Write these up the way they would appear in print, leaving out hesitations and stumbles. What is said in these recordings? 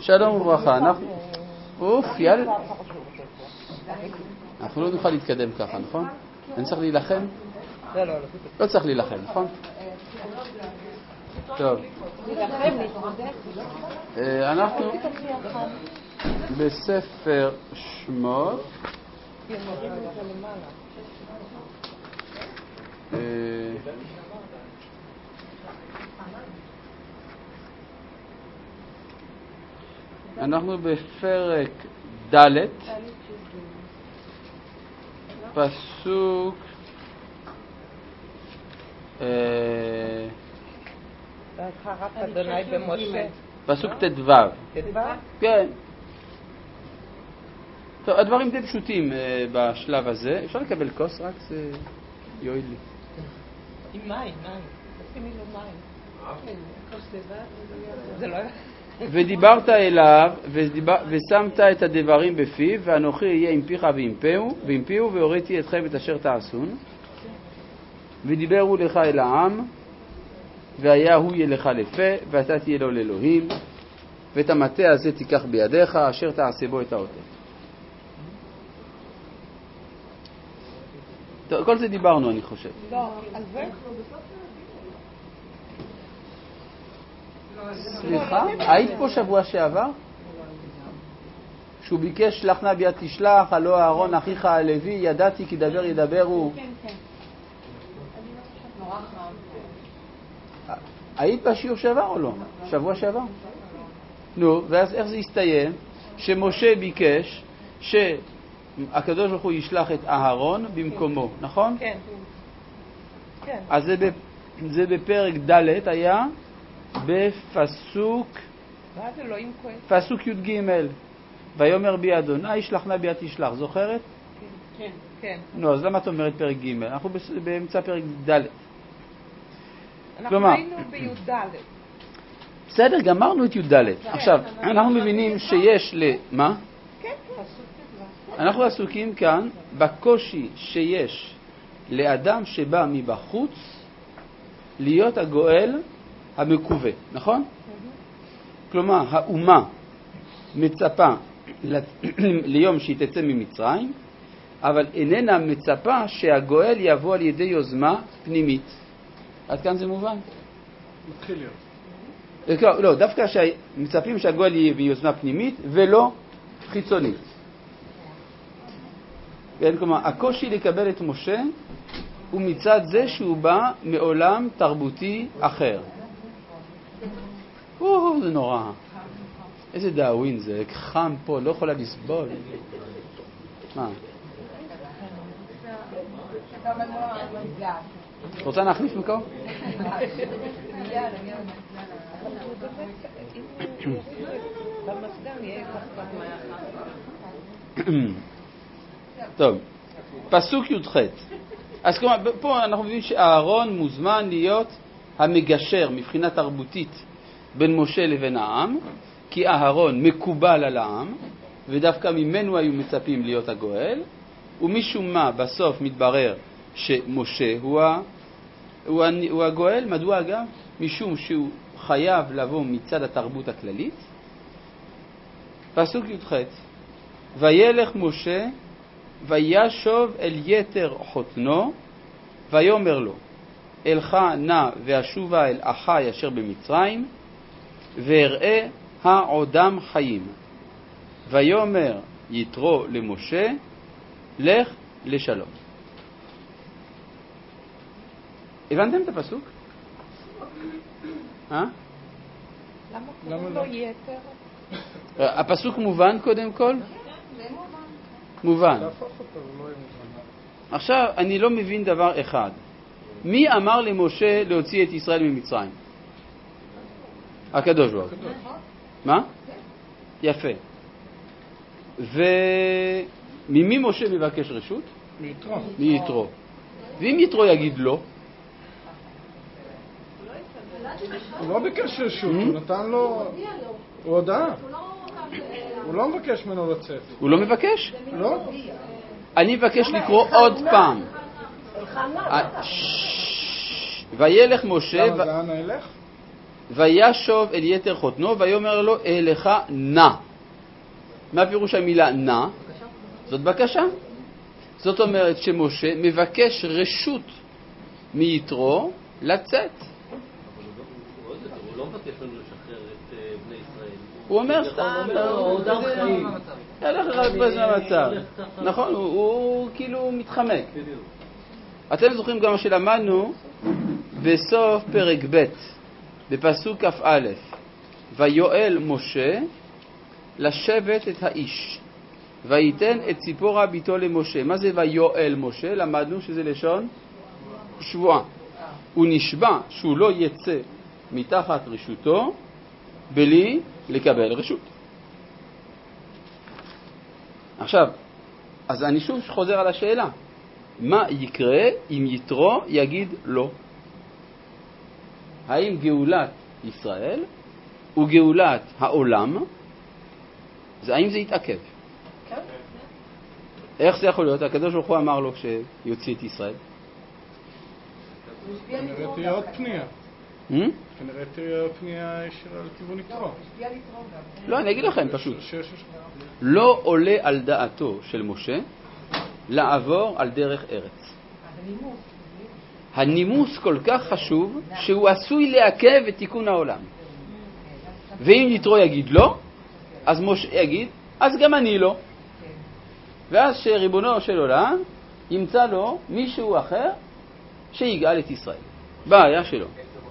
שלום וברכה, יאללה. אנחנו לא נוכל להתקדם ככה, נכון? אני צריך להילחם? לא צריך להילחם, נכון? טוב. אנחנו בספר שמות. אנחנו בפרק ד' פסוק פסוק ט"ו. כן. טוב, הדברים די פשוטים בשלב הזה. אפשר לקבל כוס רק? זה יועיל לי. עם מים. תשימי לו מים. כוס לבד. זה לא... ודיברת אליו ושמת את הדברים בפיו, ואנוכי יהיה עם פיך ועם פיהו, והוריתי אתכם את אשר תעשון. ודיברו לך אל העם, והיה הוא יהיה לך לפה, ואתה תהיה לו לאלוהים, ואת המטה הזה תיקח בידיך, אשר תעשה בו את האותות. טוב, כל זה דיברנו, אני חושב. לא, על זה? סליחה, היית פה שבוע שעבר? שהוא ביקש שלח נא ביד תשלח, הלא אהרון אחיך הלוי, ידעתי כי דבר ידברו. כן. היית בשיעור שעבר או לא? שבוע שעבר? נו, ואז איך זה הסתיים? שמשה ביקש שהקדוש ברוך הוא ישלח את אהרון במקומו, נכון? כן. אז זה בפרק ד' היה בפסוק י"ג. ויאמר בי אדוני שלח נא ביד תשלח. זוכרת? כן. נו, אז למה את אומרת פרק ג'? אנחנו באמצע פרק ד'. אנחנו היינו בי"ד. בסדר, גמרנו את י"ד. עכשיו, אנחנו מבינים שיש מה? כן. אנחנו עסוקים כאן בקושי שיש לאדם שבא מבחוץ להיות הגואל המקווה, נכון? כלומר, האומה מצפה ליום שהיא תצא ממצרים, אבל איננה מצפה שהגואל יבוא על ידי יוזמה פנימית. עד כאן זה מובן? מתחיל להיות. לא, דווקא מצפים שהגואל יהיה ביוזמה פנימית ולא חיצונית. כלומר, הקושי לקבל את משה הוא מצד זה שהוא בא מעולם תרבותי אחר. זה נורא. איזה דאווין זה, חם פה, לא יכולה לסבול. מה? רוצה להחליף מקום? טוב, פסוק י"ח. אז פה אנחנו מבינים שאהרון מוזמן להיות המגשר מבחינה תרבותית בין משה לבין העם, כי אהרון מקובל על העם, ודווקא ממנו היו מצפים להיות הגואל, ומשום מה בסוף מתברר שמשה הוא הגואל. מדוע אגב? משום שהוא חייב לבוא מצד התרבות הכללית. פסוק י"ח. וילך משה וישוב אל יתר חותנו, ויאמר לו אלך נא ואשובה אל אחי אשר במצרים, ואראה העודם חיים. ויאמר יתרו למשה לך לשלום. הבנתם את הפסוק? למה קוראים לו יתר? הפסוק מובן קודם כל? מובן. עכשיו אני לא מבין דבר אחד. מי אמר למשה להוציא את ישראל ממצרים? הקדוש ברוך הוא. מה? יפה. וממי משה מבקש רשות? מיתרו. ואם יתרו יגיד לא? הוא לא ביקש רשות, הוא נתן לו הודעה. הוא לא מבקש ממנו לצאת. הוא לא מבקש? לא. אני מבקש לקרוא עוד פעם. וילך משה... למה זה אנה ילך? וישוב אל יתר חותנו ויאמר לו אליך נא. מה פירוש המילה נא? זאת בקשה. זאת אומרת שמשה מבקש רשות מיתרו לצאת. הוא לא מבקש לנו לשחרר את בני ישראל. הוא אומר סתם, הלך רק בזמן המצב. נכון, הוא כאילו מתחמק. אתם זוכרים גם מה שלמדנו בסוף פרק ב' בפסוק כ"א, ויואל משה לשבת את האיש וייתן את ציפורה ביתו למשה. מה זה ויואל משה? למדנו שזה לשון שבועה. הוא נשבע שהוא לא יצא מתחת רשותו בלי לקבל רשות. עכשיו, אז אני שוב חוזר על השאלה. מה יקרה אם יתרו יגיד לא? האם גאולת ישראל וגאולת העולם, האם זה יתעכב? כן. איך זה יכול להיות? הקדוש ברוך הוא אמר לו כשיוציא את ישראל. כנראה תהיה עוד פנייה. כנראה תהיה פנייה ישירה לכיוון יתרו. לא, אני אגיד לכם פשוט. לא עולה על דעתו של משה לעבור על דרך ארץ. הנימוס כל כך חשוב שהוא עשוי לעכב את תיקון העולם. ואם יתרו יגיד לא, אז משה יגיד, אז גם אני לא. ואז שריבונו של עולם ימצא לו מישהו אחר שיגאל את ישראל. בעיה שלו.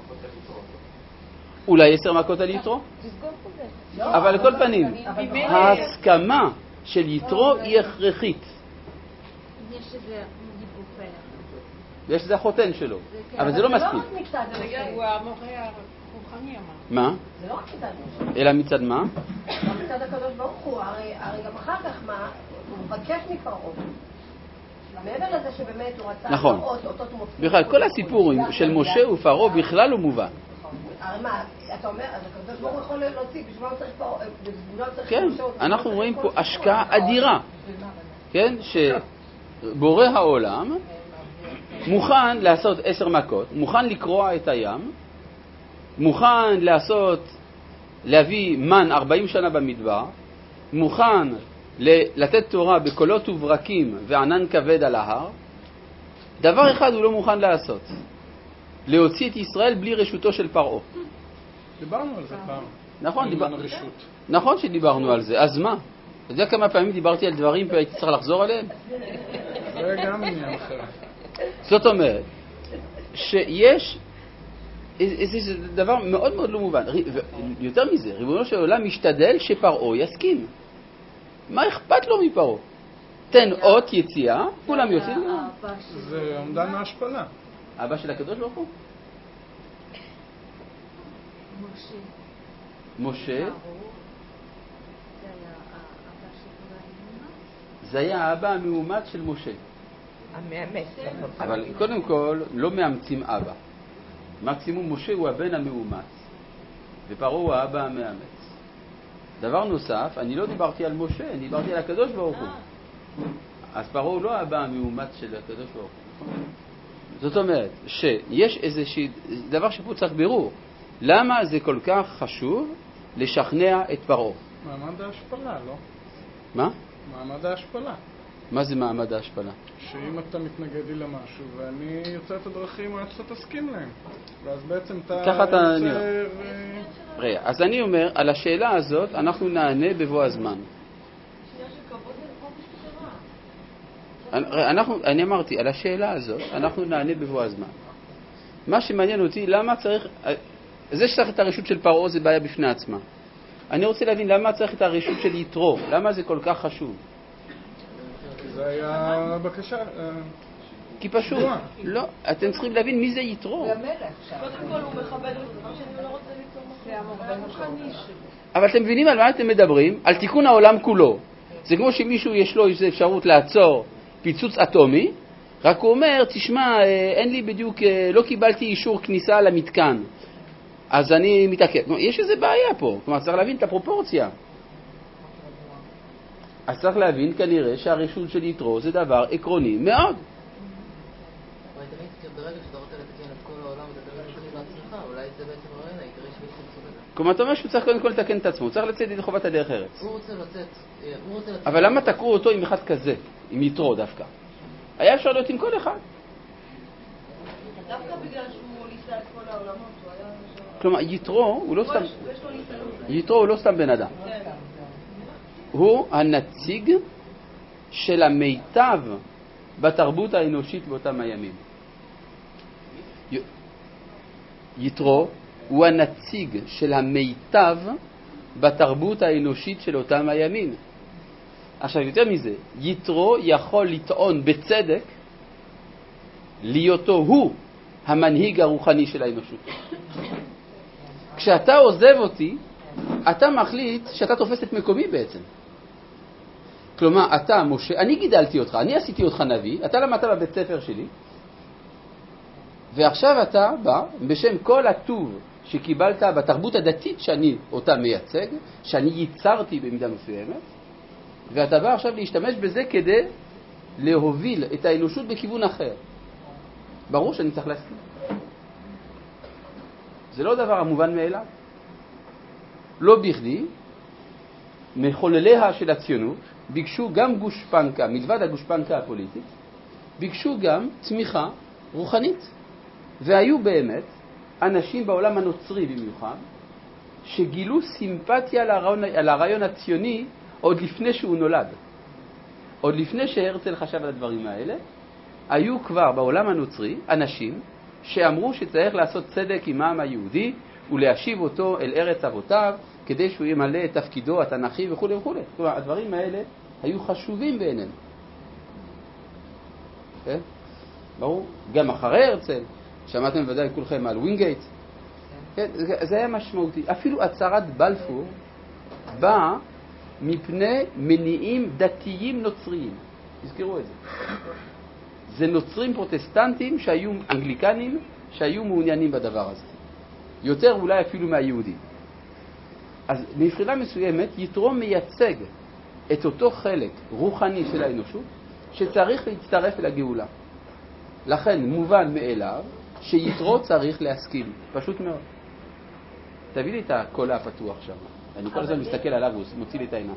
אולי 10 מכות על יתרו? אבל לכל פנים, ההסכמה של יתרו היא הכרחית. יש איזה דיבור פלא. יש זה החותן שלו, אבל זה לא מספיק. הוא המורה הרוחני אמר. מה? זה לא רק מצד משה. אלא מצד מה? גם מצד הקדוש ברוך הוא, הרי גם אחר כך מה? הוא מבקש מפרעה. מעבר לזה שבאמת הוא רצה נכון. אותות מופתים. בכלל, כל הסיפור של משה ופרעה בכלל לא מובן. הרי מה, אתה אומר, אז הקדוש ברוך הוא יכול להוציא, בשביל מה הוא צריך פרעה? כן, אנחנו רואים פה השקעה אדירה. כן, שבורא העולם מוכן לעשות 10 מכות, מוכן לקרוע את הים, מוכן להביא מן 40 שנה במדבר, מוכן לתת תורה בקולות וברקים וענן כבד על ההר. דבר אחד הוא לא מוכן לעשות, להוציא את ישראל בלי רשותו של פרעה. דיברנו על זה פעם. נכון שדיברנו על זה, אז מה? אתה יודע כמה פעמים דיברתי על דברים והייתי צריך לחזור עליהם? זה גם עניין אחר. זאת אומרת, שיש איזה דבר מאוד מאוד לא מובן. יותר מזה, ריבונו של עולם משתדל שפרעה יסכים. מה אכפת לו מפרעה? תן אות יציאה, כולם יוצאים. זה עומדן מהשפלה. אבא של הקדוש ברוך הוא? משה? זה היה האבא המאומץ של משה. המאמץ. אבל קודם כל, לא מאמצים אבא. מקסימום משה הוא הבן המאומץ, ופרעה הוא האבא המאמץ. דבר נוסף, אני לא דיברתי על משה, אני דיברתי על הקדוש ברוך הוא. אז פרעה הוא לא האבא המאומץ של הקדוש ברוך הוא. זאת אומרת, שיש איזשהו דבר שפה צריך בירור. למה זה כל כך חשוב לשכנע את פרעה? מעמד ההשפלה, לא? מה? מעמד ההשפלה. מה זה מעמד ההשפלה? שאם אתה מתנגד לי למשהו ואני יוצא את הדרכים עד שאתה תסכים להם. ואז בעצם אתה יוצא... רגע, אז אני אומר, על השאלה הזאת אנחנו נענה בבוא הזמן. אני אמרתי, על השאלה הזאת אנחנו נענה בבוא הזמן. מה שמעניין אותי, למה צריך... זה שצריך את הרשות של פרעה זה בעיה בפני עצמה. אני רוצה להבין למה צריך את הרשות של יתרו, למה זה כל כך חשוב. זה היה בקשה. כי פשוט, לא, אתם צריכים להבין מי זה יתרו. זה המלך. קודם כל הוא מכבד את זה, שאני לא רוצה ליצור מחר. זה המורה הרוחני שלו. אבל אתם מבינים על מה אתם מדברים? על תיקון העולם כולו. זה כמו שמישהו יש לו איזו אפשרות לעצור פיצוץ אטומי, רק הוא אומר, תשמע, אין לי בדיוק, לא קיבלתי אישור כניסה למתקן, אז אני מתעכב. יש איזו בעיה פה, כלומר צריך להבין את הפרופורציה. אז צריך להבין כנראה שהרשות של יתרו זה דבר עקרוני מאוד. אבל תמיד ברגע שאתה רוצה לתקן את כל העולם ואתה תמיד תתחיל בעצמך, אולי זה בעצם רעיון, תראה כלומר, אתה אומר שהוא צריך קודם כל לתקן את עצמו, הוא צריך לצאת ידי חובת הדרך ארץ. הוא רוצה לצאת. אבל למה תקעו אותו עם אחד כזה, עם יתרו דווקא? היה אפשר להיות עם כל אחד. דווקא בגלל שהוא ניסה את כל העולמות, הוא היה... כלומר, יתרו הוא לא סתם... יש לו ניסיון. יתרו הוא לא סתם בן אדם. הוא הנציג של המיטב בתרבות האנושית באותם הימים. יתרו הוא הנציג של המיטב בתרבות האנושית של אותם הימים. עכשיו, יותר מזה, יתרו יכול לטעון בצדק להיותו הוא המנהיג הרוחני של האנושות. כשאתה עוזב אותי, אתה מחליט שאתה תופס את מקומי בעצם. כלומר, אתה, משה, אני גידלתי אותך, אני עשיתי אותך נביא, אתה למדת בבית ספר שלי, ועכשיו אתה בא בשם כל הטוב שקיבלת בתרבות הדתית שאני אותה מייצג, שאני ייצרתי במידה מסוימת, ואתה בא עכשיו להשתמש בזה כדי להוביל את האנושות בכיוון אחר. ברור שאני צריך להסכים. זה לא דבר המובן מאליו. לא בכדי, מחולליה של הציונות ביקשו גם גושפנקה, מלבד הגושפנקה הפוליטית, ביקשו גם תמיכה רוחנית. והיו באמת אנשים בעולם הנוצרי במיוחד, שגילו סימפתיה לרעיון הציוני עוד לפני שהוא נולד. עוד לפני שהרצל חשב על הדברים האלה, היו כבר בעולם הנוצרי אנשים שאמרו שצריך לעשות צדק עם העם היהודי ולהשיב אותו אל ארץ אבותיו כדי שהוא ימלא את תפקידו התנ"כי וכו' וכו'. כלומר, הדברים האלה היו חשובים בעינינו. כן? ברור? גם אחרי הרצל, שמעתם ודאי כולכם על ווינגייט. כן? זה היה משמעותי. אפילו הצהרת בלפור באה מפני מניעים דתיים נוצריים. תזכרו את זה. זה נוצרים פרוטסטנטים שהיו אנגליקנים שהיו מעוניינים בדבר הזה. יותר אולי אפילו מהיהודים. אז מבחינה מסוימת יתרו מייצג את אותו חלק רוחני של האנושות שצריך להצטרף אל הגאולה. לכן מובן מאליו שיתרו צריך להסכים. פשוט מאוד. תביא לי את הקולה הפתוח שם. אני כל הזמן מסתכל עליו, הוא מוציא לי את העיניים.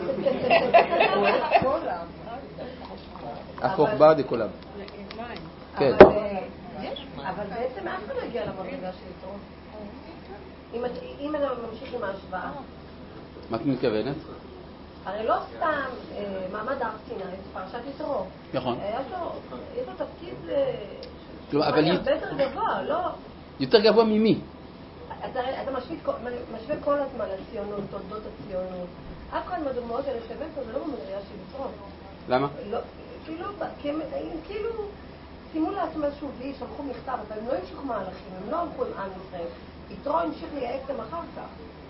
החוכבה דקולב. כן. אבל בעצם אף אחד לא הגיע למדרגה של יתרו. אם אתה ממשיך עם ההשוואה. מה את מתכוונת? הרי לא סתם מעמד הר סיני, פרשת יתרו. נכון. יש לו תפקיד הרבה יותר גבוה, לא? יותר גבוה ממי? אתה משווה כל הזמן לציונות, תולדות הציונות. אף אחד מהדוגמאות האלה שהבאת זה לא במדרגה של יתרו. למה? כאילו שימו לעצמם איזשהו וי, שלחו מכתב, אבל הם לא המשיכו מהלכים, הם לא הלכו עם עם ישראל. יתרו המשיך לייעץ להם אחר כך.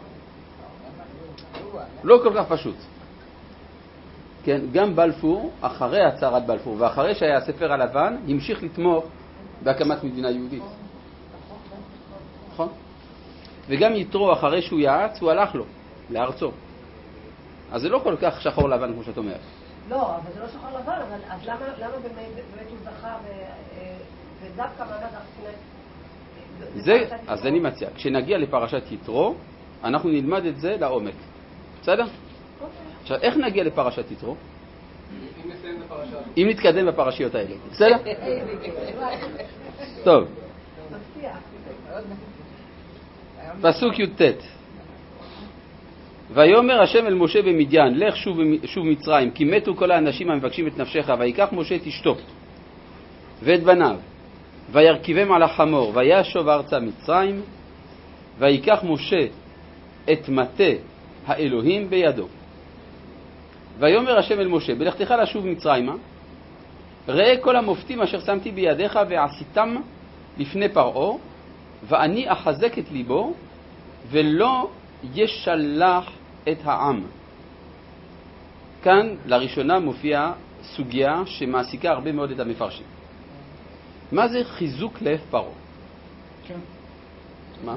לא כל כך פשוט. כן, גם בלפור, אחרי הצהרת בלפור ואחרי שהיה הספר הלבן, המשיך לתמוך בהקמת מדינה יהודית. נכון? וגם יתרו, אחרי שהוא יעץ, הוא הלך לו, לארצו. אז זה לא כל כך שחור לבן, כמו שאת אומרת. לא, אבל זה לא שחור לבן, אבל אז למה באמת הוא זכה ודווקא מעמד הר סיני? אז אני מציע, כשנגיע לפרשת יתרו, אנחנו נלמד את זה לעומק. בסדר? עכשיו, איך נגיע לפרשת יתרו? אם נתקדם בפרשיות האלה. בסדר? טוב. פסוק י"ט. ויאמר השם אל משה במדיין, לך שוב מצרים, כי מתו כל האנשים המבקשים את נפשך, ויקח משה את אשתו ואת בניו, וירכיבם על החמור, וישוב ארצה מצרים, ויקח משה את מטה האלוהים בידו. ויאמר השם אל משה, בלכתך לשוב מצרימה, ראה כל המופתים אשר שמתי בידיך ועשיתם לפני פרעה, ואני אחזק את ליבו, ולא ישלח את העם. כאן לראשונה מופיעה סוגיה שמעסיקה הרבה מאוד את המפרשים. מה זה חיזוק לב פרעה? כן. מה?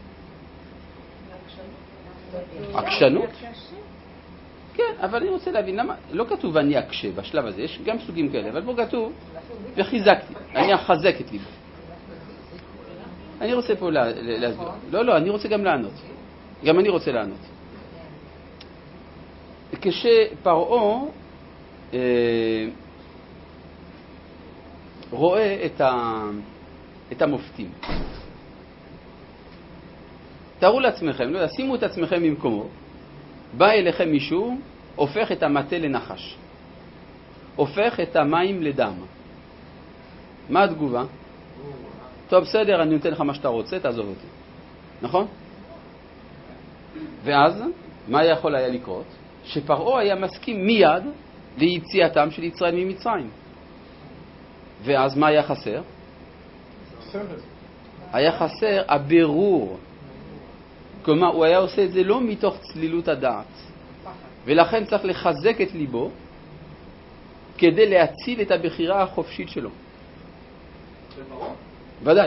עקשנות? כן, אבל אני רוצה להבין למה, לא כתוב אני אקשה בשלב הזה, יש גם סוגים כאלה, אבל פה כתוב וחיזקתי, אני אחזק את ליבו. אני רוצה פה להסביר. לא, אני רוצה גם לענות. גם אני רוצה לענות. כשפרעה רואה את המופתים, תארו לעצמכם, לא, שימו את עצמכם במקומו, בא אליכם מישהו, הופך את המטה לנחש, הופך את המים לדם. מה התגובה? טוב, בסדר, אני נותן לך מה שאתה רוצה, תעזוב אותי. נכון? ואז, מה יכול היה לקרות? שפרעה היה מסכים מיד ליציאתם של ישראל ממצרים. ואז מה היה חסר? היה חסר הבירור. כלומר, הוא היה עושה את זה לא מתוך צלילות הדעת. ולכן צריך לחזק את ליבו כדי להציל את הבחירה החופשית שלו. ודאי.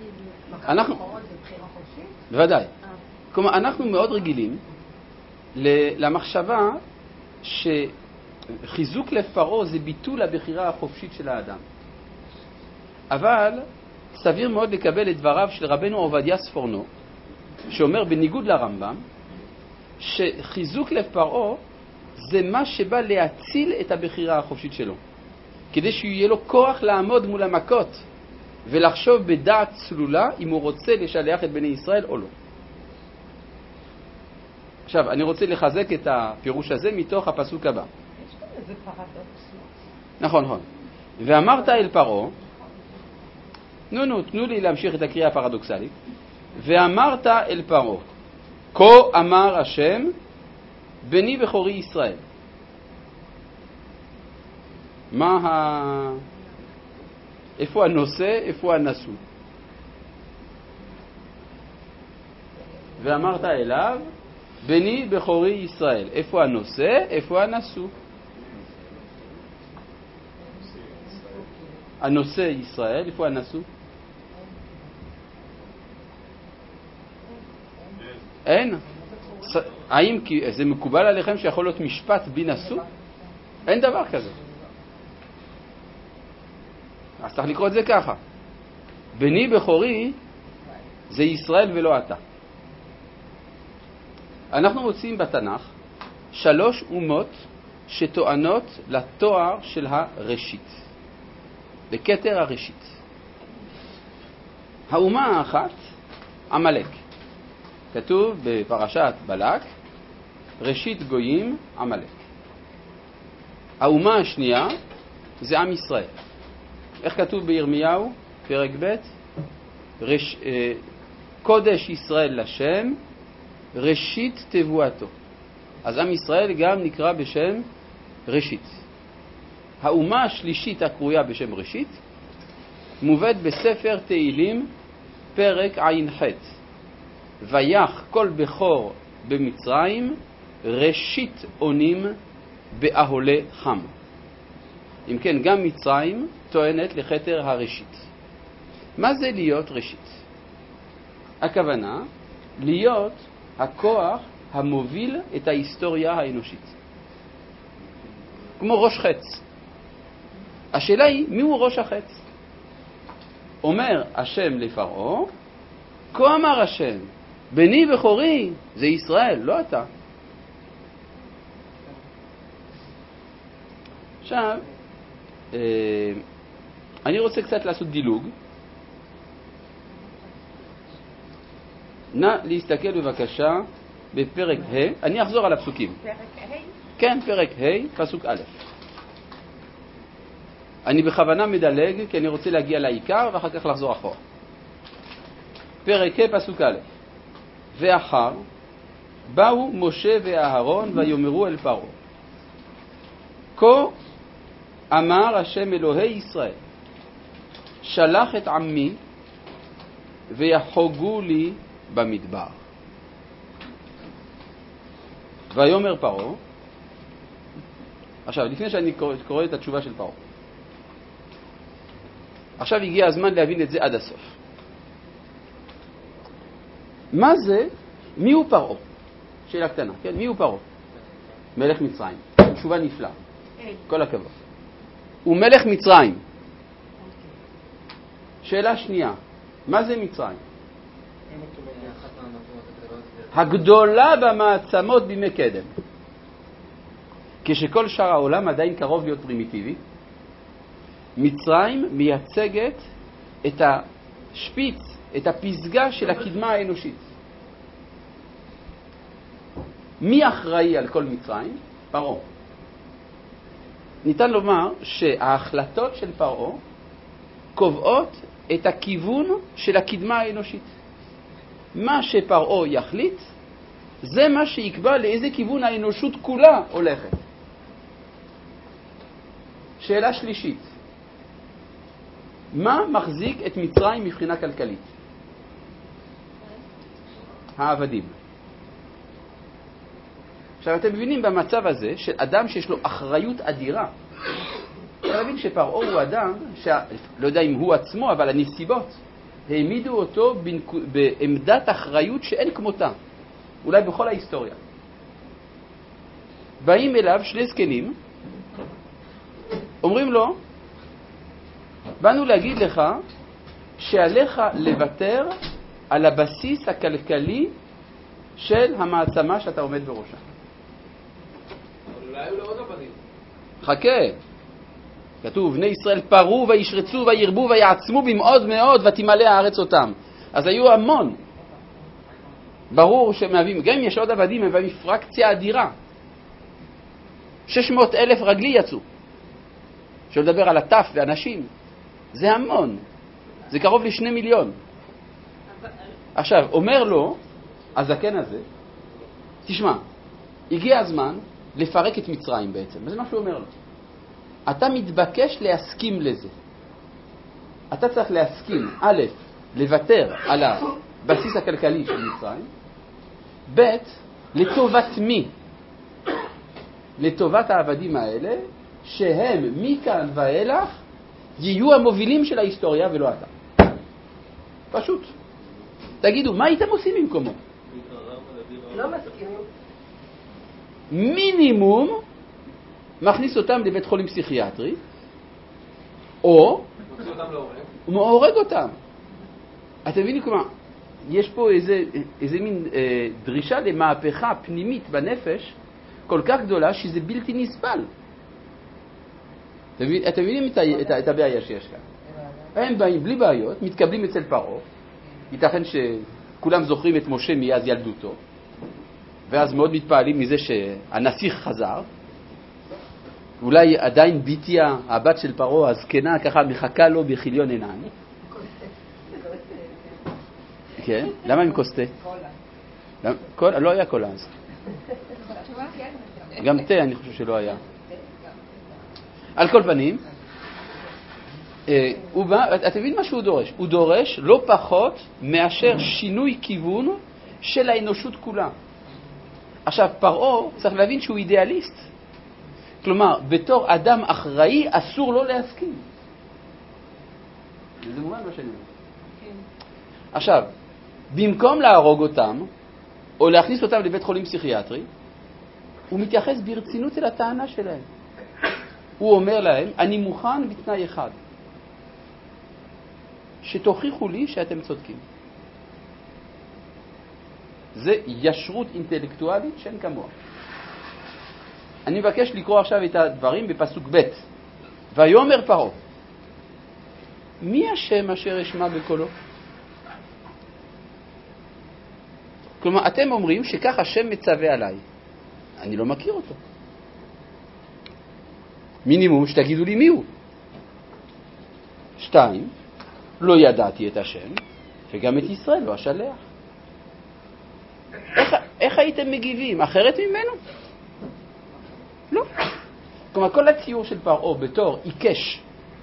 ודאי. כלומר, אנחנו מאוד רגילים למחשבה שחיזוק לב פרעה זה ביטול הבחירה החופשית של האדם. אבל סביר מאוד לקבל את דבריו של רבנו עובדיה ספורנו, שאומר בניגוד לרמב"ם, שחיזוק לב פרעה זה מה שבא להציל את הבחירה החופשית שלו, כדי שיהיה לו כוח לעמוד מול המכות ולחשוב בדעת צלולה אם הוא רוצה לשלח את בני ישראל או לא. עכשיו, אני רוצה לחזק את הפירוש הזה מתוך הפסוק הבא. יש כאן איזה פרדוקס. נכון, נכון. ואמרת אל פרעה, תנו לי להמשיך את הקריאה הפרדוקסלית. ואמרת אל פרעה, כה אמר השם, בני בכורי ישראל. איפה הנושא, איפה הנשוא? ואמרת אליו, בני בכורי ישראל. איפה הנושא, איפה הנשוא? הנושא ישראל, איפה הנשוא? אין. האם זה מקובל עליכם שיכול להיות משפט בי נשוא? אין דבר כזה. אז צריך לקרוא את זה ככה. בני בכורי זה ישראל ולא אתה. אנחנו מוצאים בתנ"ך 3 אומות שטוענות לתואר של הראשית, לכתר הראשית. האומה האחת, עמלק. כתוב בפרשת בלק, ראשית גויים עמלק. האומה השנייה זה עם ישראל. איך כתוב בירמיהו, פרק ב'? קודש ישראל לשם, ראשית תבואתו. אז עם ישראל גם נקרא בשם ראשית. האומה השלישית הקרויה בשם ראשית מובאת בספר תהילים פרק ע"ח. ויח כל בכור במצרים ראשית עונים באהולי חם. אם כן, גם מצרים טוענת לכתר הראשית. מה זה להיות ראשית? הכוונה להיות הכוח המוביל את ההיסטוריה האנושית. כמו ראש חץ. השאלה היא, מי הוא ראש החץ? אומר השם לפרעה, כה אמר השם, בני בכורי זה ישראל, לא אתה. עכשיו, אני רוצה קצת לעשות דילוג. נא להסתכל בבקשה בפרק ה', אני אחזור על הפסוקים. פרק ה'? כן, פרק ה', פסוק א'. אני בכוונה מדלג כי אני רוצה להגיע לעיקר ואחר כך לחזור אחורה. פרק ה', פסוק א'. ואחר באו משה ואהרון ויאמרו אל פרעה, כה אמר השם אלוהי ישראל, שלח את עמי ויחוגו לי במדבר. ויאמר פרעה, עכשיו לפני שאני קורא את התשובה של פרעה, עכשיו הגיע הזמן להבין את זה עד הסוף. מה זה? מי הוא פרעה? שאלה קטנה, כן? מי הוא פרעה? מלך מצרים. תשובה נפלאה. כל הכבוד. הוא מלך מצרים. שאלה שנייה, מה זה מצרים? הגדולה במעצמות בימי קדם. כשכל שאר העולם עדיין קרוב להיות פרימיטיבי, מצרים מייצגת את השפיץ, את הפסגה של הקדמה האנושית. מי אחראי על כל מצרים? פרעה. ניתן לומר שההחלטות של פרעה קובעות את הכיוון של הקדמה האנושית. מה שפרעה יחליט, זה מה שיקבע לאיזה כיוון האנושות כולה הולכת. שאלה שלישית, מה מחזיק את מצרים מבחינה כלכלית? העבדים. עכשיו אתם מבינים במצב הזה של אדם שיש לו אחריות אדירה. אתה מבין שפרעה הוא אדם, לא יודע אם הוא עצמו, אבל הנסיבות העמידו אותו בעמדת אחריות שאין כמותה, אולי בכל ההיסטוריה. באים אליו שני זקנים, אומרים לו, באנו להגיד לך שעליך לוותר על הבסיס הכלכלי של המעצמה שאתה עומד בראשה. אבל אולי הוא לא עוד עבדים. חכה. כתוב, בני ישראל פרו וישרצו וירבו ויעצמו במאוד מאוד ותמלא הארץ אותם. אז היו המון. ברור שמהווים, גם אם יש עוד עבדים, הם מהווים פרקציה אדירה. 600,000 רגלי יצאו. שלא לדבר על הטף ואנשים. זה המון. זה קרוב ל2 מיליון. עכשיו, אומר לו, הזקן הזה, תשמע, הגיע הזמן לפרק את מצרים בעצם. וזה מה שהוא אומר לו. אתה מתבקש להסכים לזה. אתה צריך להסכים, א', לוותר על הבסיס הכלכלי של מצרים, ב', לטובת מי? לטובת העבדים האלה, שהם מכאן ואילך יהיו המובילים של ההיסטוריה ולא אתה. פשוט. תגידו, מה הייתם עושים במקומו? לא מסכימים. מינימום מכניס אותם לבית חולים פסיכיאטרי, או הורג אותם. אתם מבינים כלומר, יש פה איזה מין דרישה למהפכה פנימית בנפש כל כך גדולה שזה בלתי נסבל. אתם מבינים את הבעיה שיש כאן? הם באים בלי בעיות, מתקבלים אצל פרעה, ייתכן שכולם זוכרים את משה מאז ילדותו, ואז מאוד מתפעלים מזה שהנסיך חזר, אולי עדיין ביטיה, הבת של פרעה, הזקנה, ככה מחכה לו בחיליון עיניים. כן? למה עם קוסטה? קולה. לא היה קולה אז. גם תה אני חושב שלא היה. על כל פנים, אתה מבין מה שהוא דורש? הוא דורש לא פחות מאשר שינוי כיוון של האנושות כולה. עכשיו, פרעה צריך להבין שהוא אידיאליסט. כלומר, בתור אדם אחראי אסור לו להסכים. זה מובן מה שאני אומר. עכשיו, במקום להרוג אותם או להכניס אותם לבית חולים פסיכיאטרי, הוא מתייחס ברצינות אל הטענה שלהם. הוא אומר להם, אני מוכן בתנאי אחד, שתוכיחו לי שאתם צודקים. זה ישרות אינטלקטואלית שאין כמוה. אני מבקש לקרוא עכשיו את הדברים בפסוק ב'. ויאמר פרעה, מי השם אשר אשמע בקולו? כלומר, אתם אומרים שכך השם מצווה עליי. אני לא מכיר אותו. מינימום שתגידו לי מי הוא. 2, לא ידעתי את השם, וגם את ישראל לא אשלח. איך הייתם מגיבים? אחרת ממנו? לא. כלומר, כל הציור של פרעה בתור עיקש,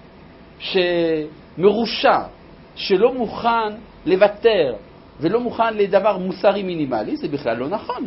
שמרושע, שלא מוכן לוותר, ולא מוכן לדבר מוסרי מינימלי, זה בכלל לא נכון.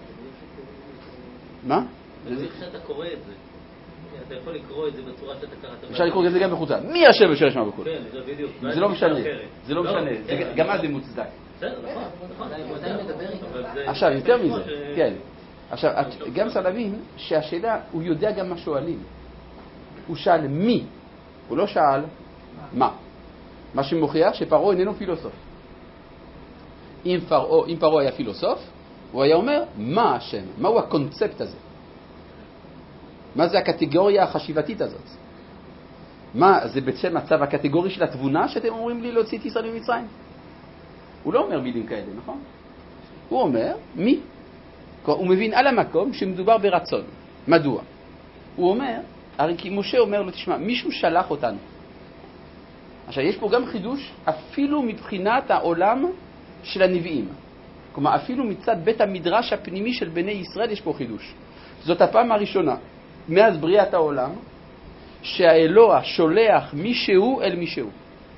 מה? איך שאתה קורא את זה? אתה יכול לקרוא את זה בצורה שאתה קראת. אפשר לקרוא את זה גם בחוצה. מי השם אשר ישמע בקולו? כן, זה בדיוק. זה לא משנה. זה לא משנה. גם אז זה מוצדק. בסדר, נכון. עכשיו, יותר מזה. כן. עכשיו, גם צריך להבין שהשאלה, הוא יודע גם מה שואלים. הוא שאל מי, הוא לא שאל מה. מה שמוכיח שפרעה איננו פילוסוף. אם פרעה היה פילוסוף, הוא היה אומר, מה השם? מהו הקונספט הזה? מה זה הקטגוריה החשיבתית הזאת? מה, זה בשם מצב הקטגורי של התבונה שאתם אומרים לי להוציא את ישראל ממצרים? הוא לא אומר מילים כאלה, נכון? הוא אומר, מי? הוא מבין על המקום שמדובר ברצון. מדוע? הוא אומר, הרי כי משה אומר לו, תשמע, מישהו שלח אותנו. עכשיו, יש פה גם חידוש אפילו מבחינת העולם של הנביאים. כלומר, אפילו מצד בית המדרש הפנימי של בני ישראל יש פה חידוש. זאת הפעם הראשונה, מאז בריאת העולם, שהאלוה שולח מישהו אל מישהו.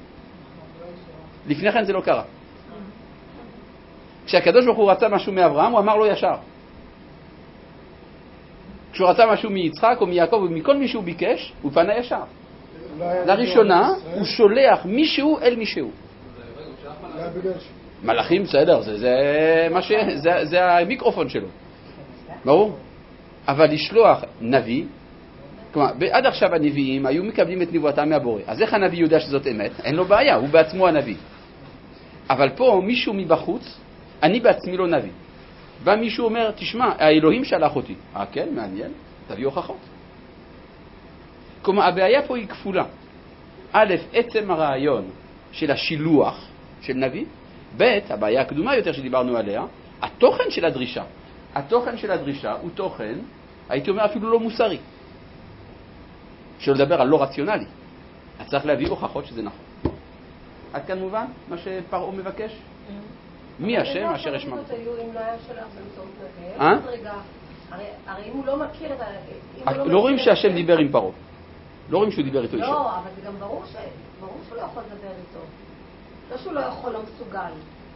לפני כן זה לא קרה. כשהקדוש ברוך הוא רצה משהו מאברהם, הוא אמר לו ישר. כשהוא רצה משהו מיצחק או מיעקב או מכל מי שהוא ביקש, הוא פנה ישר. לראשונה הוא שולח מישהו אל מישהו. מלאכים, בסדר, זה המיקרופון שלו. ברור? אבל לשלוח נביא, כלומר, עד עכשיו הנביאים היו מקבלים את נבואתם מהבורא. אז איך הנביא יודע שזאת אמת? אין לו בעיה, הוא בעצמו הנביא. אבל פה מישהו מבחוץ, אני בעצמי לא נביא. בא מישהו אומר, תשמע, האלוהים שלח אותי. כן, מעניין, תביא הוכחות. כלומר, הבעיה פה היא כפולה. א', עצם הרעיון של השילוח של נביא, ב', הבעיה הקדומה יותר שדיברנו עליה, התוכן של הדרישה. התוכן של הדרישה הוא תוכן, הייתי אומר אפילו לא מוסרי. שלא לדבר על לא רציונלי. אז צריך להביא הוכחות שזה נכון. עד כאן מובן מה שפרעה מבקש? מי השם אשר אשמע? אם לא היה שלח באמצעות נביא, הרי אם הוא לא מכיר את ה... לא רואים שהשם דיבר עם פרעה. לא רואים שהוא דיבר איתו אישו. לא, אבל זה גם ברור שהוא לא יכול לדבר איתו. לא שהוא לא יכול, לא מסוגל.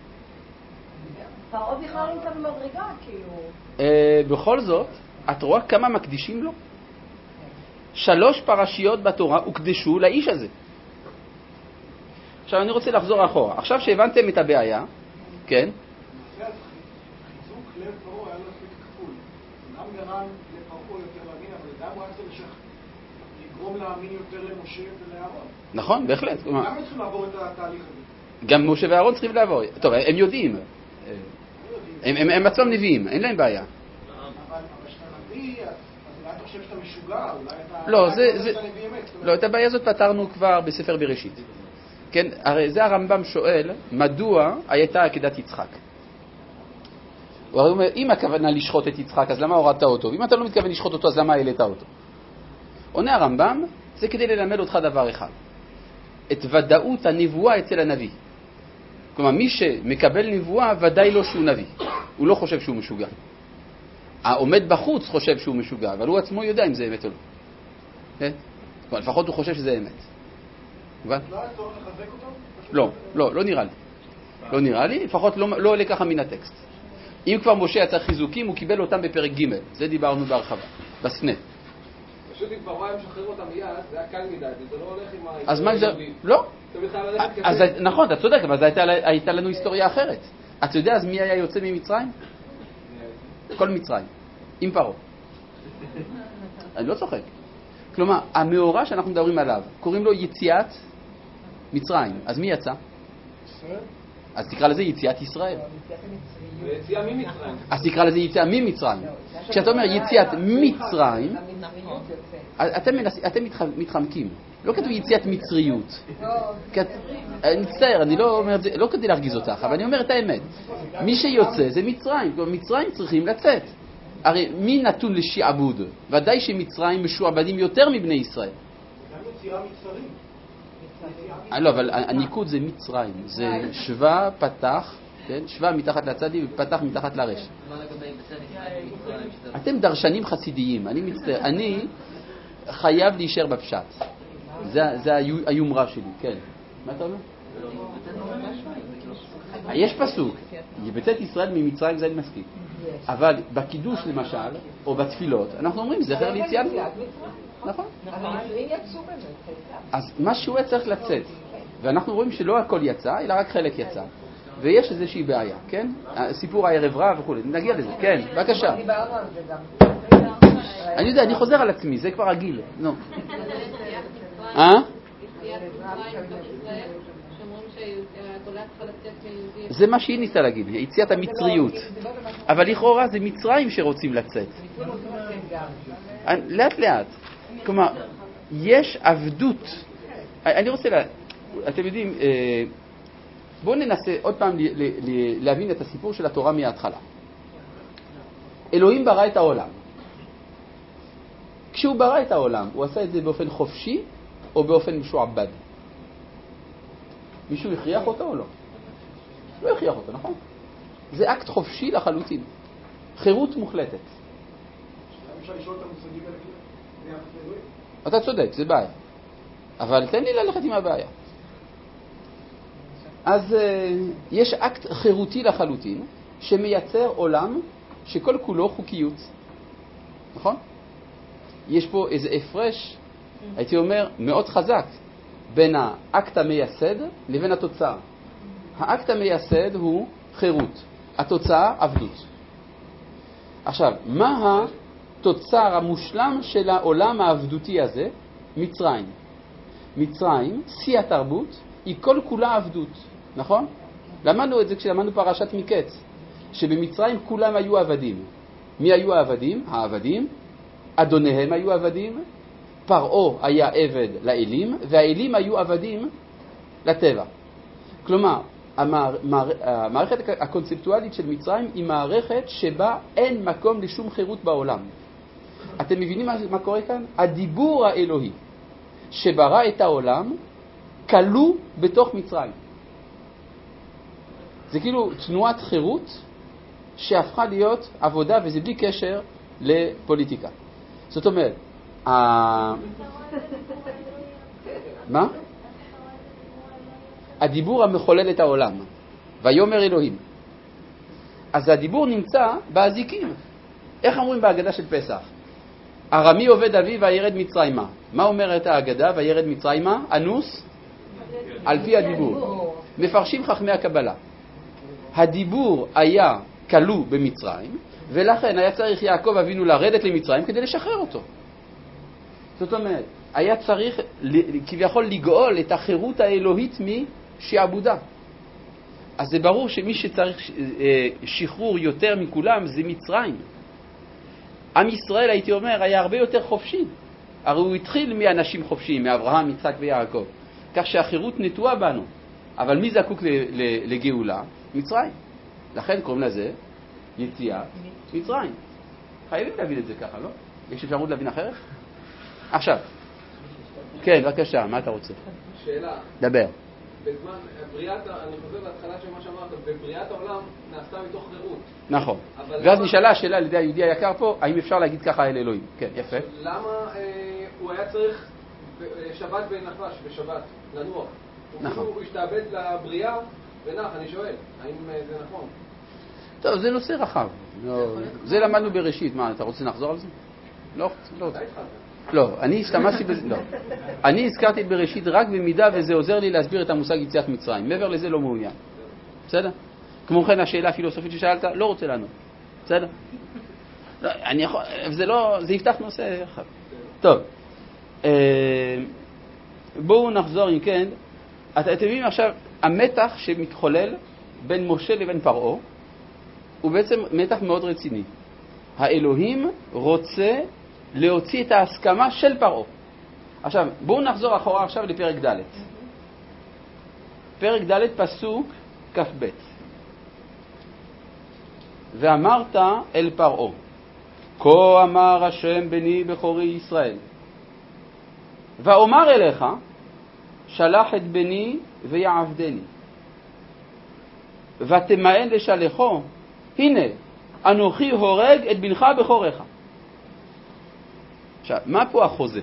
פרעה בכלל נמצא במדרגה, כאילו... בכל זאת, את רואה כמה מקדישים לו? 3 פרשיות בתורה הוקדשו לאיש הזה. עכשיו אני רוצה לחזור אחורה. עכשיו שהבנתם את הבעיה, כן? חיזוק לב פרעה היה לו אפקט כפול. גם גרם לפרעה יותר להאמין, אבל גם הוא היה צריך לגרום להאמין יותר למשה ולאהרון. נכון, בהחלט. גם הם צריכים לעבור את התהליך הזה. גם משה ואהרון צריכים לעבור. טוב, הם יודעים. הם עצמם נביאים, אין להם בעיה. אבל כשאתה נביא, אז אולי אתה חושב שאתה משוגע, אולי אתה... לא, את הבעיה הזאת פתרנו כבר בספר בראשית. כן, הרי זה הרמב"ם שואל, מדוע הייתה עקדת יצחק? הוא אומר, אם הכוונה לשחוט את יצחק, אז למה הורדת אותו? ואם אתה לא מתכוון לשחוט אותו, אז למה העלית אותו? עונה הרמב"ם, זה כדי ללמד אותך דבר אחד. את ודאות הנבואה אצל הנביא. כלומר, מי שמקבל נבואה, ודאי לא שהוא נביא. הוא לא חושב שהוא משוגע. העומד בחוץ חושב שהוא משוגע, אבל הוא עצמו יודע אם זה אמת או לא. כן? כלומר, לפחות הוא חושב שזה אמת. מובן? לא היה צורך לחזק אותו? לא נראה לי. לא נראה לי, לפחות לא עולה ככה מן הטקסט. אם כבר משה יצא חיזוקים, הוא קיבל אותם בפרק ג', זה דיברנו בהרחבה, בסנה. פשוט אם פרעה היה משחרר אותם מיד, זה היה קל מדי, זה לא הולך עם אז מה זה? לא. נכון, אתה צודק, אבל הייתה לנו היסטוריה אחרת. אתה יודע אז מי היה יוצא ממצרים? כל מצרים, עם פרעה. אני לא צוחק. כלומר, המאורע שאנחנו מדברים עליו, קוראים לו יציאת מצרים. אז מי יצא? ישראל. אז תקרא לזה יציאת ישראל. ויציאה ממצרים. אז תקרא לזה יציאה ממצרים. כשאתה אומר יציאת מצרים, אתם מתחמקים. לא כתוב יציאת מצריות. אני מצטער, אני לא אומר את זה, לא כדי להרגיז אותך, אבל אני אומר את האמת. מי שיוצא זה מצרים. מצרים צריכים לצאת. הרי מי נתון לשעבוד? ודאי שמצרים משועבדים יותר מבני ישראל. גם יציאה מצרים. לא, אבל הניקוד זה מצרים. זה שווה פתח, כן? שווה מתחת לצדי ופתח מתחת לרש. אתם דרשנים חסידיים, אני מצטער. אני חייב להישאר בפשט. זה היומרה שלי, כן. מה אתה אומר? יש פסוק, יבצאת ישראל ממצרים זה מספיק. אבל בקידוש למשל, או בתפילות, אנחנו אומרים זכר ליציאת. נכון? אז משהו צריך לצאת. ואנחנו רואים שלא הכל יצא, אלא רק חלק יצא. ויש איזושהי בעיה, כן? סיפור הערב רב וכו'. נגיע לזה, כן, בבקשה. אני יודע, אני חוזר על עצמי, זה כבר רגיל. נו. שאומרים שהגולה צריכה לצאת ליהודי. זה מה שהיא ניסתה להגיד, יציאת המצריות. אבל לכאורה זה מצרים שרוצים לצאת. לאט לאט. כלומר, יש עבדות. אני רוצה אתם יודעים, בואו ננסה עוד פעם להבין את הסיפור של התורה מההתחלה. אלוהים ברא את העולם. כשהוא ברא את העולם, הוא עשה את זה באופן חופשי או באופן משועבד? מישהו הכריח אותו או לא? לא הכריח אותו, נכון? זה אקט חופשי לחלוטין. חירות מוחלטת. אפשר לשאול את המושגים האלה ביחס לאלוהים? אתה צודק, זה בעיה. אבל תן לי ללכת עם הבעיה. אז יש אקט חירותי לחלוטין שמייצר עולם שכל כולו חוקיות. נכון? יש פה איזה הפרש, הייתי אומר, מאוד חזק בין האקט המייסד לבין התוצאה. האקט המייסד הוא חירות, התוצאה עבדות. עכשיו, מה התוצר המושלם של העולם העבדותי הזה? מצרים. מצרים, שיא התרבות, היא כל כולה עבדות, נכון? למדנו את זה כשלמדנו פרשת מקץ, שבמצרים כולם היו עבדים. מי היו העבדים? העבדים, אדוניהם היו עבדים, פרעה היה עבד לאלים, והאלים היו עבדים לטבע. כלומר, המערכת הקונספטואלית של מצרים היא מערכת שבה אין מקום לשום חירות בעולם. אתם מבינים מה קורה כאן? הדיבור האלוהי שברא את העולם כלוא בתוך מצרים. זה כאילו תנועת חירות שהפכה להיות עבודה, וזה בלי קשר לפוליטיקה. זאת אומרת, מה? הדיבור המחולל את העולם, ויאמר אלוהים. אז הדיבור נמצא באזיקים. איך אומרים בהגדה של פסח? ארמי עובד אבי וירד מצרימה. מה אומרת ההגדה? וירד מצרימה? אנוס על פי הדיבור. מפרשים חכמי הקבלה. הדיבור היה כלוא במצרים, ולכן היה צריך יעקב אבינו לרדת למצרים כדי לשחרר אותו. זאת אומרת, היה צריך כביכול לגאול את החירות האלוהית משעבודה. אז זה ברור שמי שצריך שחרור יותר מכולם זה מצרים. עם ישראל, הייתי אומר, היה הרבה יותר חופשי. הרי הוא התחיל מאנשים חופשיים, מאברהם, יצחק ויעקב. כך שהחירות נטועה בנו. אבל מי זקוק לגאולה? מצרים. לכן קוראים לזה יציאת מצרים. חייבים להבין את זה ככה, לא? יש אפשרות להבין אחרת? עכשיו. כן, בבקשה, מה אתה רוצה? שאלה. דבר. בזמן בריאת, אני חוזר להתחלה של מה שאמרת, בבריאת העולם נעשתה מתוך חירות. נכון. ואז נשאלה השאלה על ידי היהודי היקר פה, האם אפשר להגיד ככה אל אלוהים? כן, יפה. למה הוא היה צריך שבת בנחש, בשבת, לנוח? נכון. הוא השתעבד לבריאה ונח, אני שואל, האם זה נכון? טוב, זה נושא רחב. זה למדנו בראשית. מה, אתה רוצה לחזור על זה? לא. לא, אני השתמשתי בזה, לא. אני הזכרתי בראשית רק במידה וזה עוזר לי להסביר את המושג יציאת מצרים. מעבר לזה לא מעוניין. בסדר? כמו כן, השאלה הפילוסופית ששאלת, לא רוצה לענות. בסדר? לא, אני יכול, זה יפתח נושא אחד. טוב. בואו נחזור, אם כן. אתם מבינים עכשיו, המתח שמתחולל בין משה לבין פרעה, הוא בעצם מתח מאוד רציני. האלוהים רוצה להוציא את ההסכמה של פרעה. עכשיו, בואו נחזור אחורה עכשיו לפרק ד'. פרק ד' פסוק כ"ב. ואמרת אל פרעה, כה אמר השם בני בכורי ישראל, ואומר אליך, שלח את בני ויעבדני, ותמאן לשלחו, הנה, אנוכי הורג את בנך בכורך. עכשיו, מה פה החוזה?